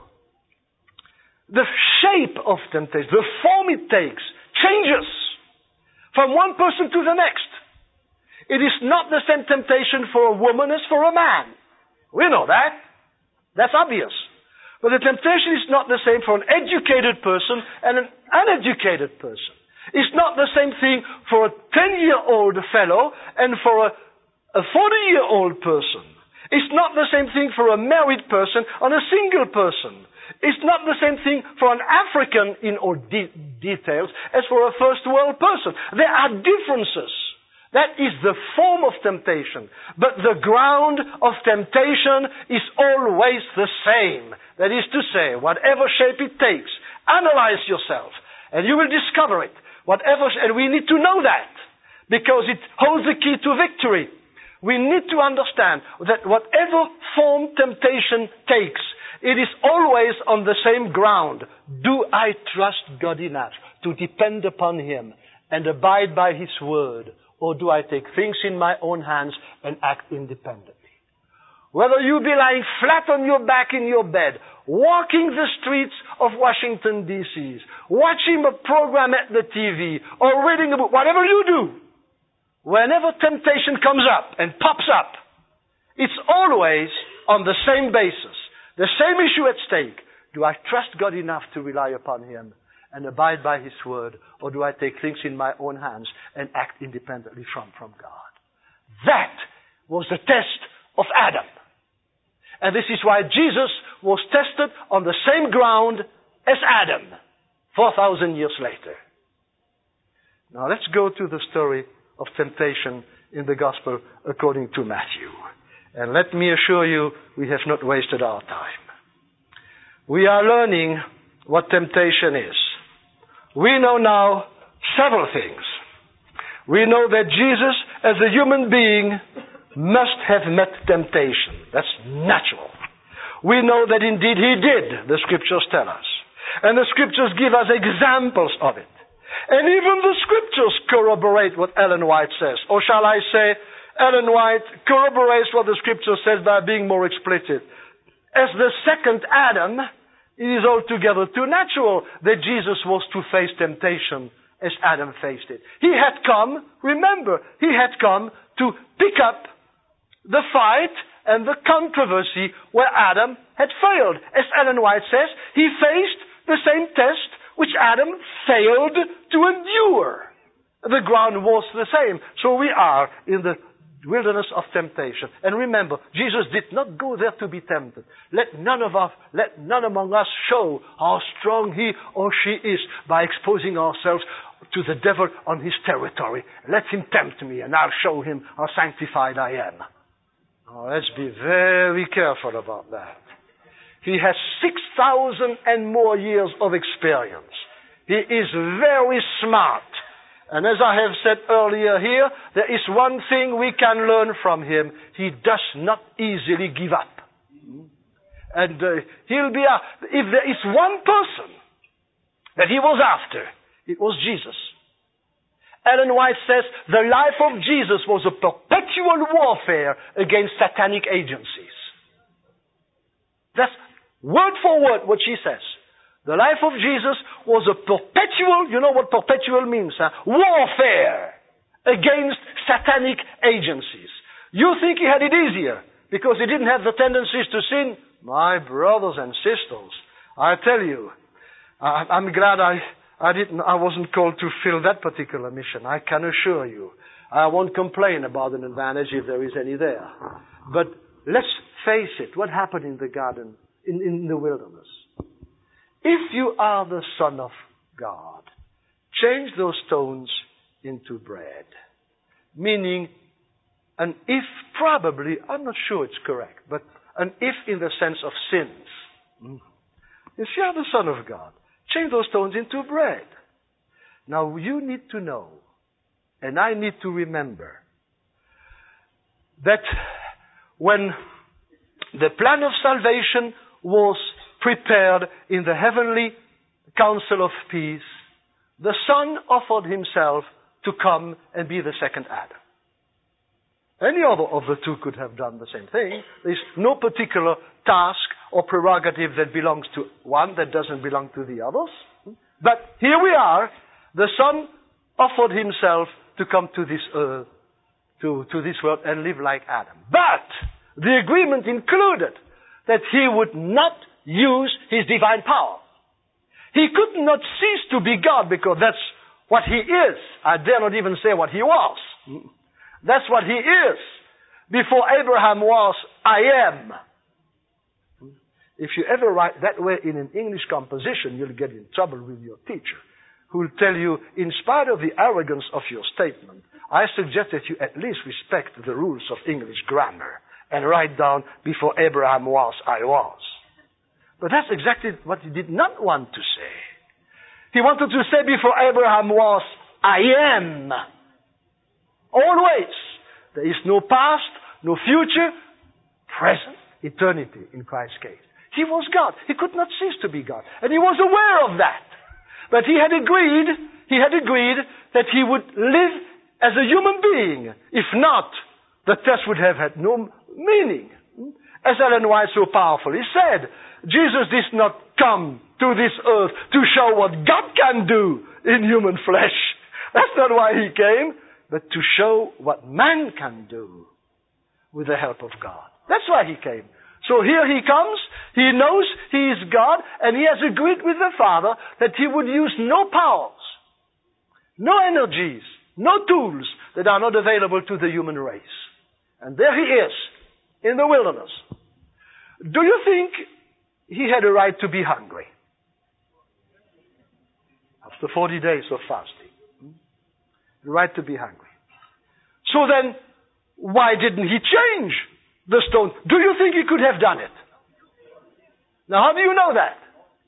The shape of temptation, the form it takes, changes from one person to the next. It is not the same temptation for a woman as for a man. We know that. That's obvious. But the temptation is not the same for an educated person and an uneducated person. It's not the same thing for a ten-year-old fellow and for a, a forty-year-old person. It's not the same thing for a married person and a single person. It's not the same thing for an African in all de- details as for a first world person. There are differences. That is the form of temptation. But the ground of temptation is always the same. That is to say, whatever shape it takes, analyze yourself, and you will discover it. Whatever, and we need to know that, because it holds the key to victory. We need to understand that whatever form temptation takes, it is always on the same ground. Do I trust God enough to depend upon Him and abide by His word? Or do I take things in my own hands and act independently? Whether you be lying flat on your back in your bed, walking the streets of Washington, D C, watching a program at the T V, or reading a book, whatever you do, whenever temptation comes up and pops up, it's always on the same basis, the same issue at stake. Do I trust God enough to rely upon Him and abide by His word, or do I take things in my own hands and act independently from, from God? That was the test of Adam. And this is why Jesus was tested on the same ground as Adam, four thousand years later. Now let's go to the story of temptation in the Gospel according to Matthew. And let me assure you, we have not wasted our time. We are learning what temptation is. We know now several things. We know that Jesus, as a human being, must have met temptation. That's natural. We know that indeed He did, the Scriptures tell us. And the Scriptures give us examples of it. And even the Scriptures corroborate what Ellen White says. Or shall I say, Ellen White corroborates what the Scripture says by being more explicit. As the second Adam, it is altogether too natural that Jesus was to face temptation as Adam faced it. He had come, remember, He had come to pick up the fight and the controversy where Adam had failed. As Ellen White says, He faced the same test which Adam failed to endure. The ground was the same. So we are in the wilderness of temptation. And remember, Jesus did not go there to be tempted. Let none of us, let none among us show how strong he or she is by exposing ourselves to the devil on his territory. Let him tempt me and I'll show him how sanctified I am. Oh, let's be very careful about that. He has six thousand and more years of experience. He is very smart. And as I have said earlier here, there is one thing we can learn from him. He does not easily give up. And uh, he'll be, uh, if there is one person that he was after, it was Jesus. Ellen White says the life of Jesus was a perpetual warfare against satanic agencies. That's word for word what she says. The life of Jesus was a perpetual, you know what perpetual means, huh? Warfare against satanic agencies. You think he had it easier because he didn't have the tendencies to sin? My brothers and sisters, I tell you, I, I'm glad I, I didn't, I wasn't called to fill that particular mission. I can assure you, I won't complain about an advantage if there is any there. But let's face it, what happened in the garden, in, in the wilderness? If you are the Son of God, change those stones into bread. Meaning, an if probably, I'm not sure it's correct, but an if in the sense of sins. If you are the Son of God, change those stones into bread. Now you need to know, and I need to remember, that when the plan of salvation was prepared in the heavenly council of peace, the Son offered himself to come and be the second Adam. Any other of the two could have done the same thing. There's no particular task or prerogative that belongs to one that doesn't belong to the others. But here we are. The Son offered himself to come to this earth, to, to this world and live like Adam. But the agreement included that he would not use his divine power. He could not cease to be God because that's what he is. I dare not even say what he was. That's what he is. Before Abraham was, I am. If you ever write that way in an English composition, you'll get in trouble with your teacher, who will tell you, in spite of the arrogance of your statement, I suggest that you at least respect the rules of English grammar and write down, before Abraham was, I was. But that's exactly what he did not want to say. He wanted to say, before Abraham was, I am. Always. There is no past, no future, present, eternity in Christ's case. He was God. He could not cease to be God. And he was aware of that. But he had agreed, he had agreed that he would live as a human being. If not, the test would have had no meaning. As Ellen White so powerfully said, Jesus did not come to this earth to show what God can do in human flesh. That's not why he came, but to show what man can do with the help of God. That's why he came. So here he comes, he knows he is God, and he has agreed with the Father that he would use no powers, no energies, no tools that are not available to the human race. And there he is, in the wilderness. Do you think he had a right to be hungry? After forty days of fasting. The right to be hungry. So then, why didn't he change the stone? Do you think he could have done it? Now, how do you know that?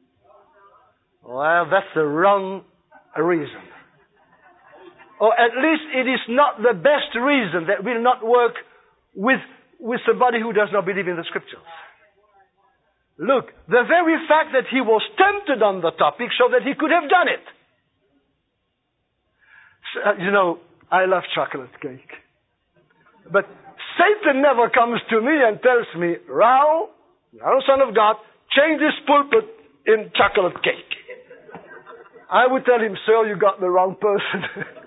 Well, that's the wrong reason. Or at least it is not the best reason that will not work with, with somebody who does not believe in the Scriptures. Look, the very fact that he was tempted on the topic showed that he could have done it. So, you know, I love chocolate cake. But Satan never comes to me and tells me, Raoul, you're a son of God, change this pulpit in chocolate cake. I would tell him, sir, you got the wrong person.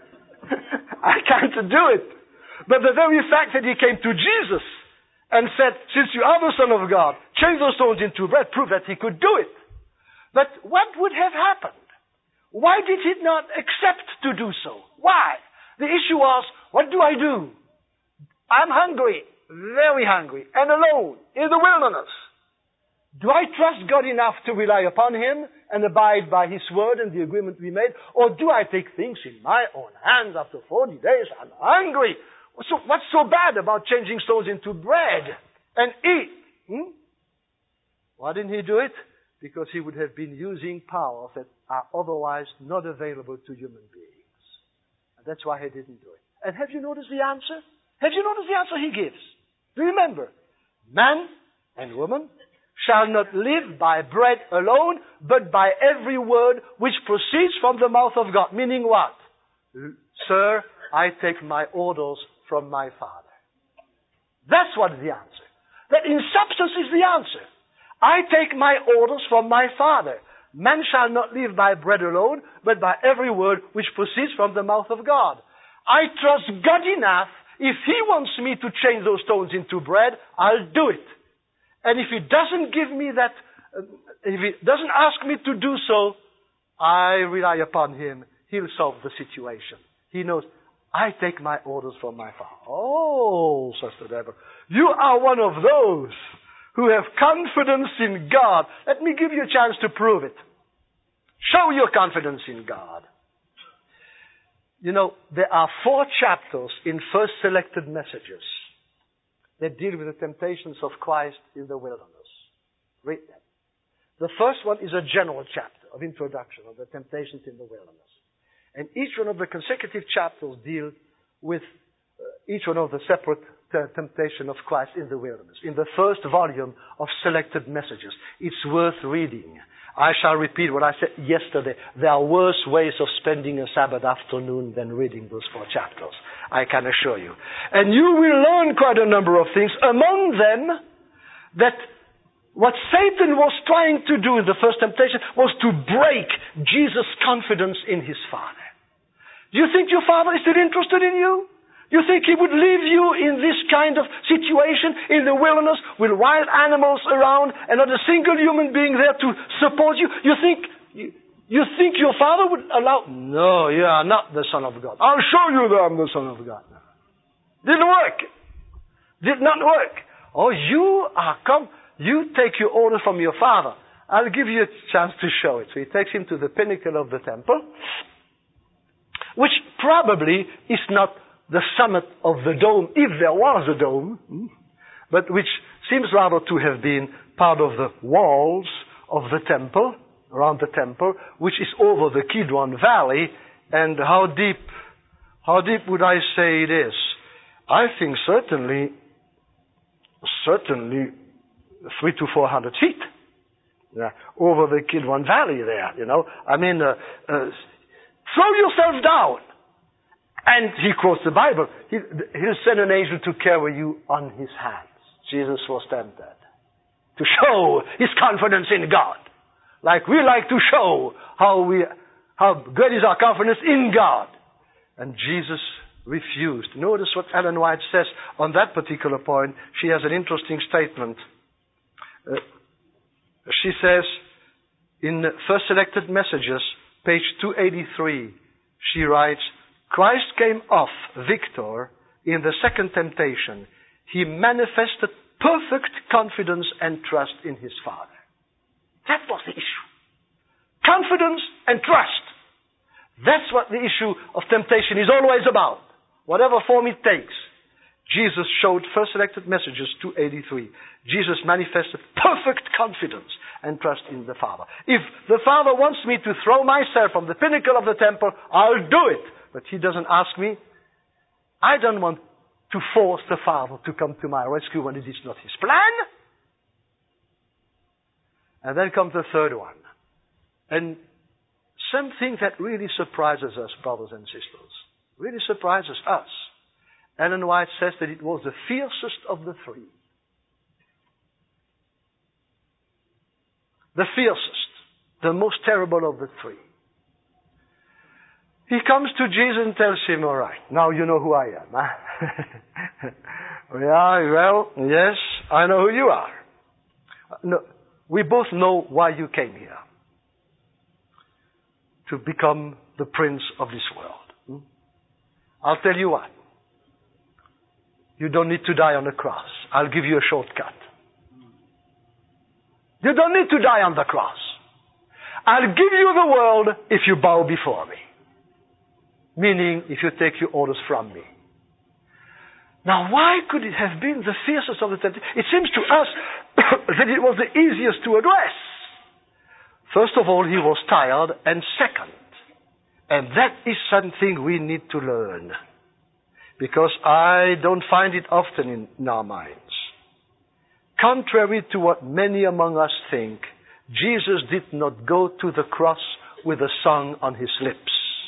I can't do it. But the very fact that he came to Jesus and said, since you are the Son of God, change those stones into bread, proved that he could do it. But what would have happened? Why did he not accept to do so? Why? The issue was, what do I do? I'm hungry, very hungry, and alone, in the wilderness. Do I trust God enough to rely upon him and abide by his word and the agreement we made? Or do I take things in my own hands after forty days? I'm hungry. So what's so bad about changing stones into bread and eat? Hmm? Why didn't he do it? Because he would have been using powers that are otherwise not available to human beings. And that's why he didn't do it. And have you noticed the answer? Have you noticed the answer he gives? Do you remember? Man and woman shall not live by bread alone, but by every word which proceeds from the mouth of God. Meaning what? Sir, I take my orders from my Father. That's what is the answer. That in substance is the answer. I take my orders from my Father. Man shall not live by bread alone, but by every word which proceeds from the mouth of God. I trust God enough. If he wants me to change those stones into bread, I'll do it. And if he doesn't give me that, uh, if he doesn't ask me to do so, I rely upon him. He'll solve the situation. He knows, I take my orders from my Father. Oh, Sister Deborah, you are one of those who have confidence in God. Let me give you a chance to prove it. Show your confidence in God. You know, there are four chapters in First Selected Messages that deal with the temptations of Christ in the wilderness. Read them. The first one is a general chapter of introduction of the temptations in the wilderness. And each one of the consecutive chapters deal with uh, each one of the separate the temptation of Christ in the wilderness, in the first volume of Selected Messages. It's worth reading. I shall repeat what I said yesterday. There are worse ways of spending a Sabbath afternoon than reading those four chapters, I can assure you. And you will learn quite a number of things. Among them, that what Satan was trying to do in the first temptation was to break Jesus' confidence in his Father. Do you think your Father is still interested in you? You think he would leave you in this kind of situation in the wilderness with wild animals around and not a single human being there to support you? You think you, you think your Father would allow? No, you are not the Son of God. I'll show you that I'm the Son of God. Didn't work. Did not work. Oh, you are come. You take your order from your Father. I'll give you a chance to show it. So he takes him to the pinnacle of the temple, which probably is not the summit of the dome, if there was a dome, but which seems rather to have been part of the walls of the temple, around the temple, which is over the Kidron Valley. And how deep, how deep would I say it is? I think certainly, certainly three to four hundred feet. Yeah, over the Kidron Valley there, you know. I mean, uh, uh, throw yourself down. And he quotes the Bible. He, he'll send an angel to carry you on his hands. Jesus was tempted to show his confidence in God. Like we like to show how we, how good is our confidence in God. And Jesus refused. Notice what Ellen White says on that particular point. She has an interesting statement. Uh, she says, in First Selected Messages, page two eighty-three, she writes, Christ came off victor in the second temptation. He manifested perfect confidence and trust in his Father. That was the issue. Confidence and trust. That's what the issue of temptation is always about. Whatever form it takes. Jesus showed First Selected Messages two eighty-three. Jesus manifested perfect confidence and trust in the Father. If the Father wants me to throw myself from the pinnacle of the temple, I'll do it. But he doesn't ask me. I don't want to force the Father to come to my rescue when it is not his plan. And then comes the third one. And something that really surprises us, brothers and sisters. Really surprises us. Ellen White says that it was the fiercest of the three. The fiercest. The most terrible of the three. He comes to Jesus and tells him, all right, now you know who I am. Huh? Yeah, well, yes, I know who you are. No, we both know why you came here. To become the prince of this world. Hmm? I'll tell you what. You don't need to die on the cross. I'll give you a shortcut. You don't need to die on the cross. I'll give you the world if you bow before me. Meaning, if you take your orders from me. Now, why could it have been the fiercest of the temptation? It seems to us that it was the easiest to address. First of all, he was tired, and second, and that is something we need to learn. Because I don't find it often in, in our minds. Contrary to what many among us think, Jesus did not go to the cross with a song on his lips.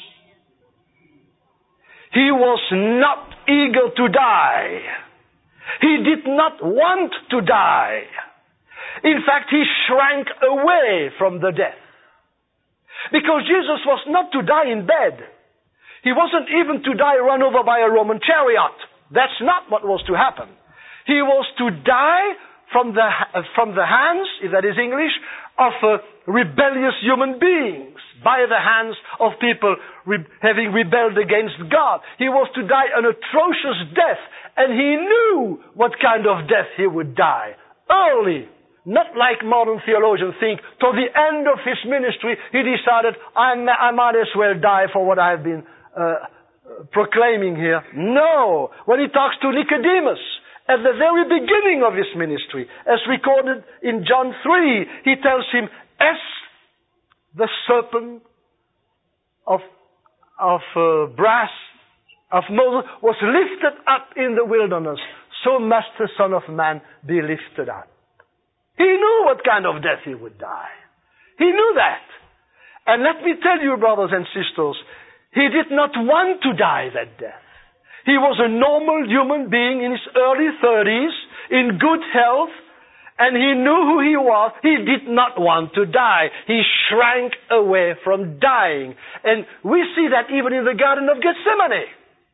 He was not eager to die. He did not want to die. In fact, he shrank away from the death. Because Jesus was not to die in bed. He wasn't even to die run over by a Roman chariot. That's not what was to happen. He was to die from the, from the hands, if that is English, of uh, rebellious human beings, by the hands of people re- having rebelled against God. He was to die an atrocious death, and he knew what kind of death he would die. Early, not like modern theologians think, to the end of his ministry, he decided, I, I might as well die for what I've been uh, proclaiming here. No! When he talks to Nicodemus, at the very beginning of his ministry, as recorded in John three, he tells him, as the serpent of, of uh, brass of Moses was lifted up in the wilderness, so must the Son of Man be lifted up. He knew what kind of death he would die. He knew that. And let me tell you, brothers and sisters, he did not want to die that death. He was a normal human being in his early thirties, in good health, and he knew who he was. He did not want to die. He shrank away from dying. And we see that even in the Garden of Gethsemane.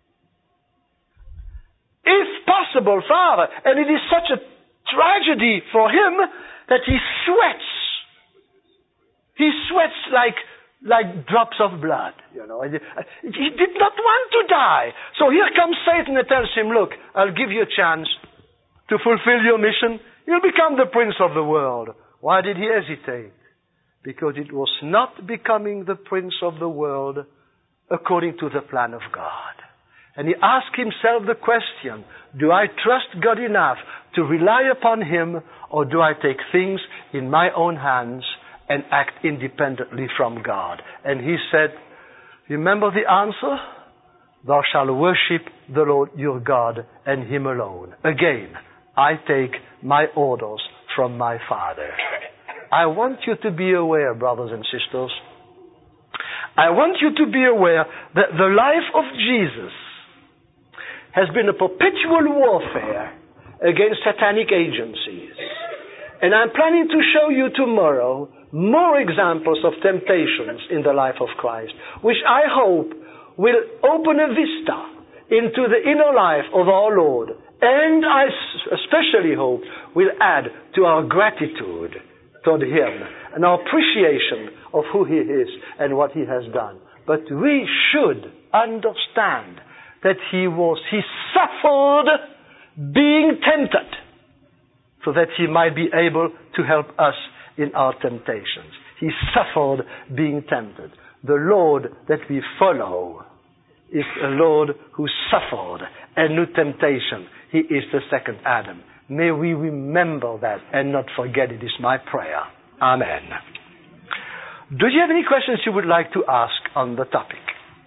If possible, Father, and it is such a tragedy for him that he sweats. He sweats like like drops of blood, you know. He did not want to die. So here comes Satan and tells him, look, I'll give you a chance to fulfill your mission. You'll become the prince of the world. Why did he hesitate? Because it was not becoming the prince of the world according to the plan of God. And he asked himself the question, do I trust God enough to rely upon him, or do I take things in my own hands and act independently from God? And he said, remember the answer? Thou shalt worship the Lord your God and him alone. Again, I take my orders from my Father. I want you to be aware, brothers and sisters. I want you to be aware that the life of Jesus has been a perpetual warfare against satanic agencies. And I'm planning to show you tomorrow more examples of temptations in the life of Christ, which I hope will open a vista into the inner life of our Lord. And I especially hope will add to our gratitude toward him and our appreciation of who he is and what he has done. But we should understand that he was, he suffered being tempted so that he might be able to help us in our temptations. He suffered being tempted. The Lord that we follow is a Lord who suffered a new temptation. He is the second Adam. May we remember that and not forget it is my prayer. Amen. Do you have any questions you would like to ask on the topic?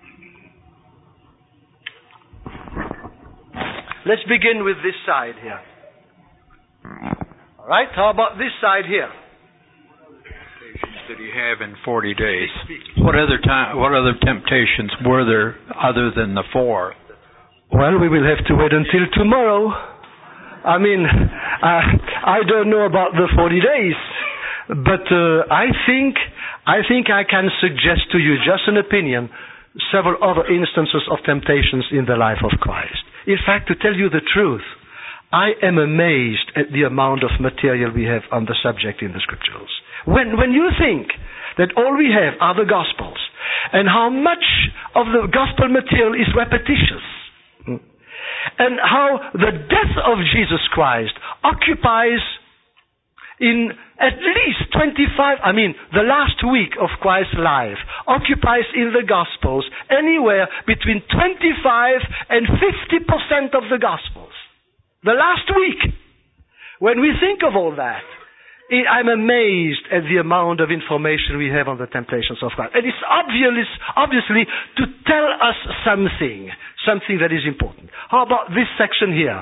Let's begin with this side here. All right, how about this side here? That you have in forty days. What other time? What other temptations were there other than the four? Well, we will have to wait until tomorrow. I mean, uh, I don't know about the forty days, but uh, I think I think I can suggest to you, just an opinion, several other instances of temptations in the life of Christ. In fact, to tell you the truth, I am amazed at the amount of material we have on the subject in the Scriptures. When, when you think that all we have are the Gospels, and how much of the Gospel material is repetitious, and how the death of Jesus Christ occupies in at least twenty-five, I mean, the last week of Christ's life occupies in the Gospels anywhere between twenty-five and fifty percent of the Gospels. The last week. When we think of all that, I'm amazed at the amount of information we have on the temptations of Christ. And it's obvious, obviously to tell us something, something that is important. How about this section here?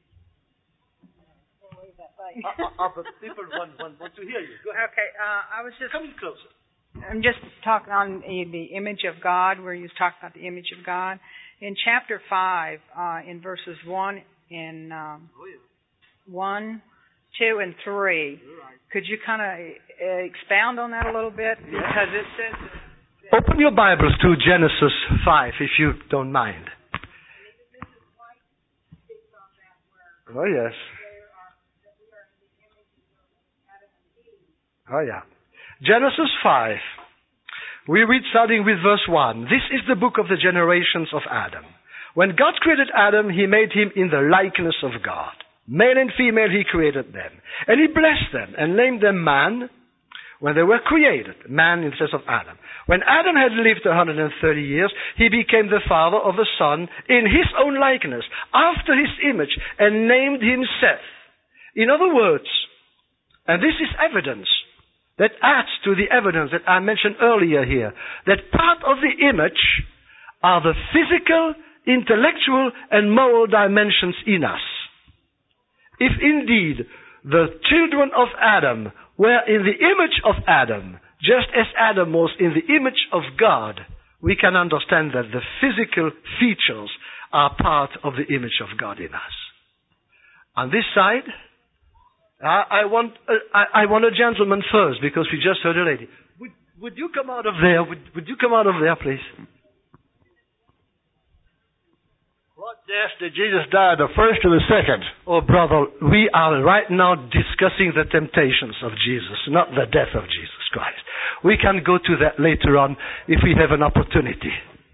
uh, uh, uh, people want, want, want to hear you. Go ahead. Okay, uh, I was just... Come closer. I'm just talking on the, the image of God, where you was talking about the image of God. In chapter five, uh, in verses one and um, one, two, and three, could you kind of uh, expound on that a little bit? Because it says... Open your Bibles to Genesis five, if you don't mind. Oh, yes. Oh, yeah. Genesis five. We read starting with verse one. This is the book of the generations of Adam. When God created Adam, he made him in the likeness of God. Male and female he created them. And he blessed them and named them man when they were created. Man in the sense of Adam. When Adam had lived one hundred thirty years, he became the father of a son in his own likeness, after his image, and named him Seth. In other words, and this is evidence that adds to the evidence that I mentioned earlier here, that part of the image are the physical, intellectual, and moral dimensions in us. if indeed the children of Adam were in the image of Adam, just as Adam was in the image of God, we can understand that the physical features are part of the image of God in us. On this side, I, I want uh, I, I want a gentleman first, because we just heard a lady. Would, would you come out of there? Would, would you come out of there, please? What death did Jesus die, the first or the second? Oh, brother, we are right now discussing the temptations of Jesus, not the death of Jesus Christ. We can go to that later on if we have an opportunity.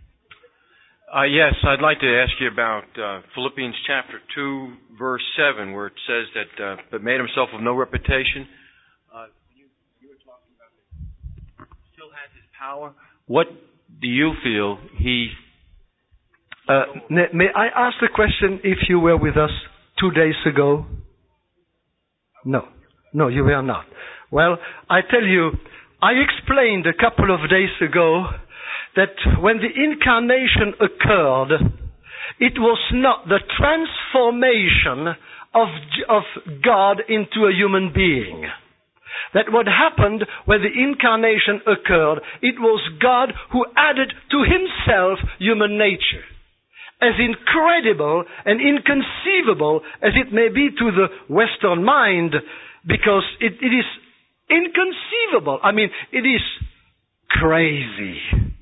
Uh, yes, I'd like to ask you about uh, Philippians chapter two, verse seven, where it says that, uh, but made himself of no reputation. Uh, you, you were talking about that he still has his power. What do you feel he... Uh, may I ask the question if you were with us two days ago? No. No, you were not. Well, I tell you, I explained a couple of days ago that when the incarnation occurred, it was not the transformation of, of God into a human being. That what happened when the incarnation occurred, it was God who added to himself human nature. As incredible and inconceivable as it may be to the Western mind, because it, it is inconceivable. I mean, it is crazy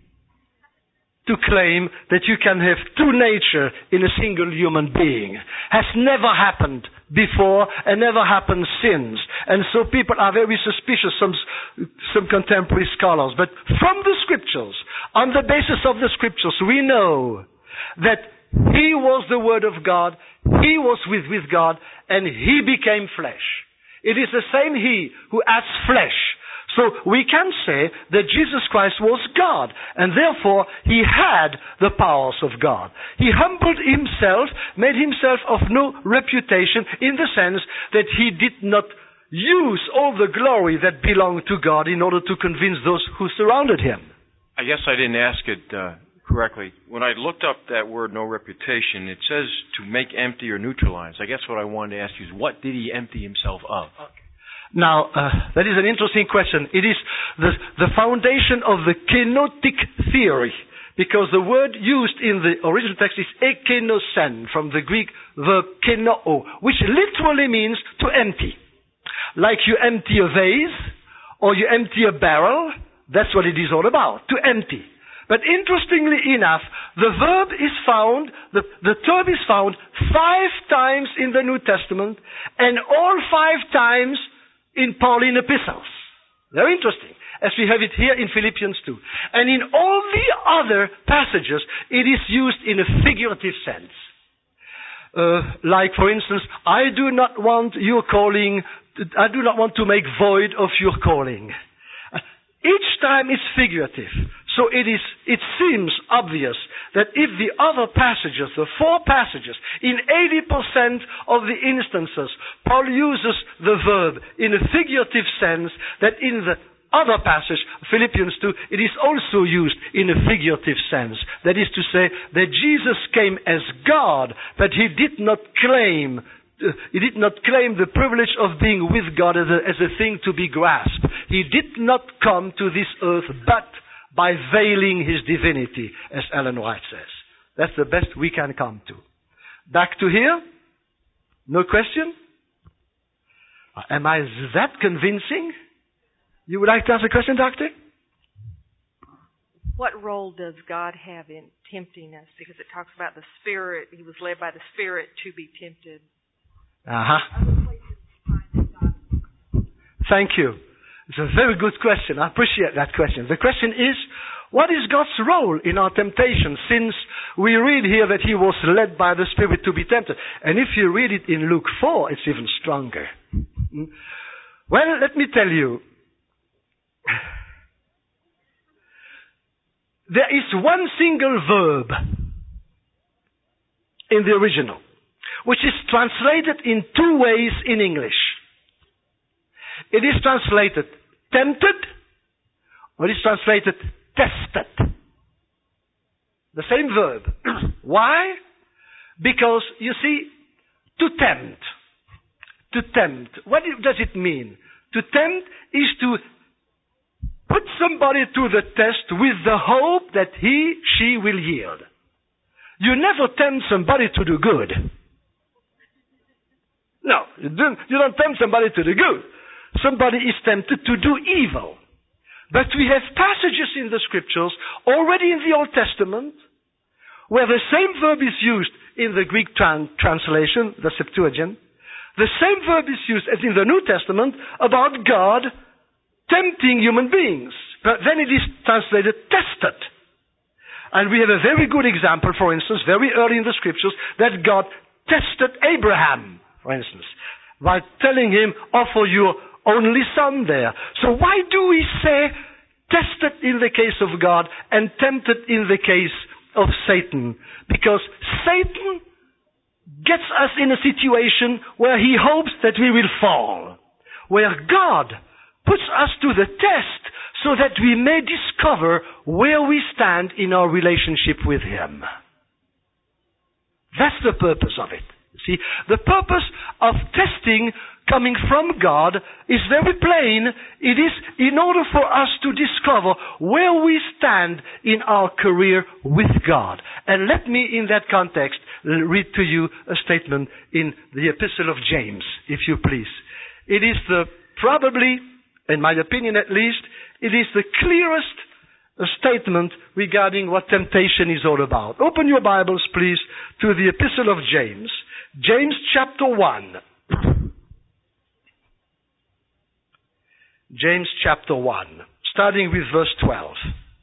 to claim that you can have two natures in a single human being. Has never happened before and never happened since. And so people are very suspicious, some, some contemporary scholars. But from the scriptures, on the basis of the scriptures, we know that he was the Word of God, he was with, with God, and he became flesh. It is the same he who adds flesh. So we can say that Jesus Christ was God, and therefore he had the powers of God. He humbled himself, made himself of no reputation, in the sense that he did not use all the glory that belonged to God in order to convince those who surrounded him. I guess I didn't ask it uh, correctly. When I looked up that word, no reputation, it says to make empty or neutralize. I guess what I wanted to ask you is, what did he empty himself of? Okay. Now, uh, that is an interesting question. It is the, the foundation of the kenotic theory, because the word used in the original text is ekenosen, from the Greek verb kenoo, which literally means to empty. Like you empty a vase, or you empty a barrel, that's what it is all about, to empty. But interestingly enough, the verb is found, the, the term is found five times in the New Testament, and all five times in Pauline epistles. Very interesting, as we have it here in Philippians two. And in all the other passages, it is used in a figurative sense. Uh, like, for instance, I do not want your calling, I do not want to make void of your calling. Uh, each time it's figurative. So it is, it seems obvious that if the other passages, the four passages, in eighty percent of the instances, Paul uses the verb in a figurative sense, that in the other passage, Philippians two, it is also used in a figurative sense. That is to say, that Jesus came as God, but he did not claim Uh, he did not claim the privilege of being with God as a, as a thing to be grasped. He did not come to this earth but by veiling his divinity, as Ellen White says. That's the best we can come to. Back to here? No question? Am I that convincing? You would like to ask a question, Doctor? What role does God have in tempting us? Because it talks about the Spirit. He was led by the Spirit to be tempted. Uh-huh. Thank you. It's a very good question. I appreciate that question. The question is, what is God's role in our temptation? Since we read here that he was led by the Spirit to be tempted. And if you read it in Luke four, it's even stronger. Well, let me tell you. There is one single verb in the original, which is translated in two ways in English. It is translated tempted, or it is translated tested. The same verb. Why? Because, you see, to tempt. to tempt. What does it mean? To tempt is to put somebody to the test with the hope that he, she will yield. You never tempt somebody to do good. No, you don't, you don't tempt somebody to do good. Somebody is tempted to do evil. But we have passages in the scriptures, already in the Old Testament, where the same verb is used in the Greek tran- translation, the Septuagint. The same verb is used as in the New Testament about God tempting human beings. But then it is translated tested. And we have a very good example, for instance, very early in the scriptures, that God tested Abraham, for instance, by telling him, offer your only son there. So why do we say tested in the case of God and tempted in the case of Satan? Because Satan gets us in a situation where he hopes that we will fall, where God puts us to the test so that we may discover where we stand in our relationship with him. That's the purpose of it. See, the purpose of testing coming from God is very plain. It is in order for us to discover where we stand in our career with God. And let me, in that context, read to you a statement in the Epistle of James, if you please. It is the, probably, in my opinion at least, it is the clearest uh, statement regarding what temptation is all about. Open your Bibles, please, to the Epistle of James. James chapter one. James chapter one, starting with verse twelve.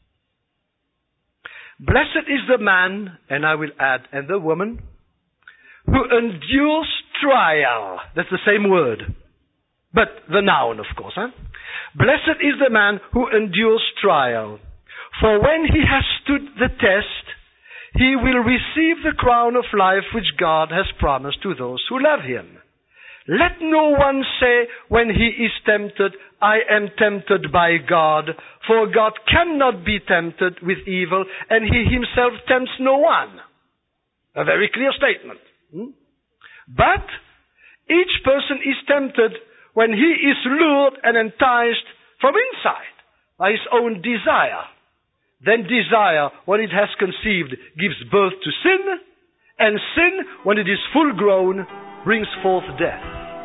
Blessed is the man, and I will add, and the woman, who endures trial. That's the same word, but the noun, of course. Huh? Blessed is the man who endures trial, for when he has stood the test, he will receive the crown of life which God has promised to those who love him. Let no one say when he is tempted, I am tempted by God, for God cannot be tempted with evil, and he himself tempts no one. A very clear statement. Hmm? But each person is tempted when he is lured and enticed from inside by his own desire. Then desire, when it has conceived, gives birth to sin, and sin, when it is full grown, brings forth death.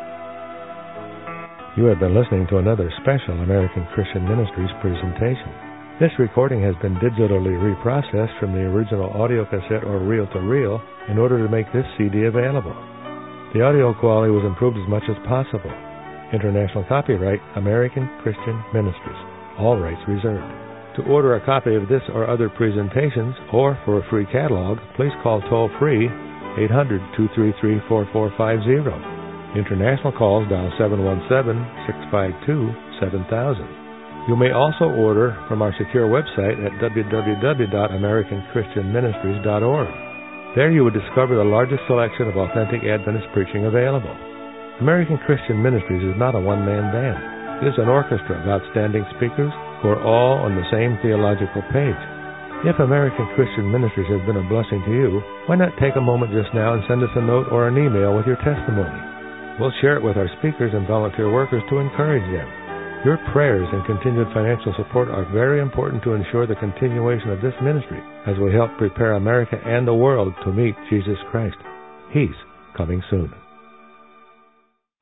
You have been listening to another special American Christian Ministries presentation. This recording has been digitally reprocessed from the original audio cassette or reel-to-reel in order to make this C D available. The audio quality was improved as much as possible. International copyright, American Christian Ministries. All rights reserved. To order a copy of this or other presentations, or for a free catalog, please call toll-free eight hundred, two three three, four four five zero. International calls dial seven one seven, six five two, seven thousand. You may also order from our secure website at w w w dot american christian ministries dot org. There you will discover the largest selection of authentic Adventist preaching available. American Christian Ministries is not a one-man band. It is an orchestra of outstanding speakers who are all on the same theological page. If American Christian Ministries has been a blessing to you, why not take a moment just now and send us a note or an email with your testimony? We'll share it with our speakers and volunteer workers to encourage them. Your prayers and continued financial support are very important to ensure the continuation of this ministry as we help prepare America and the world to meet Jesus Christ. He's coming soon.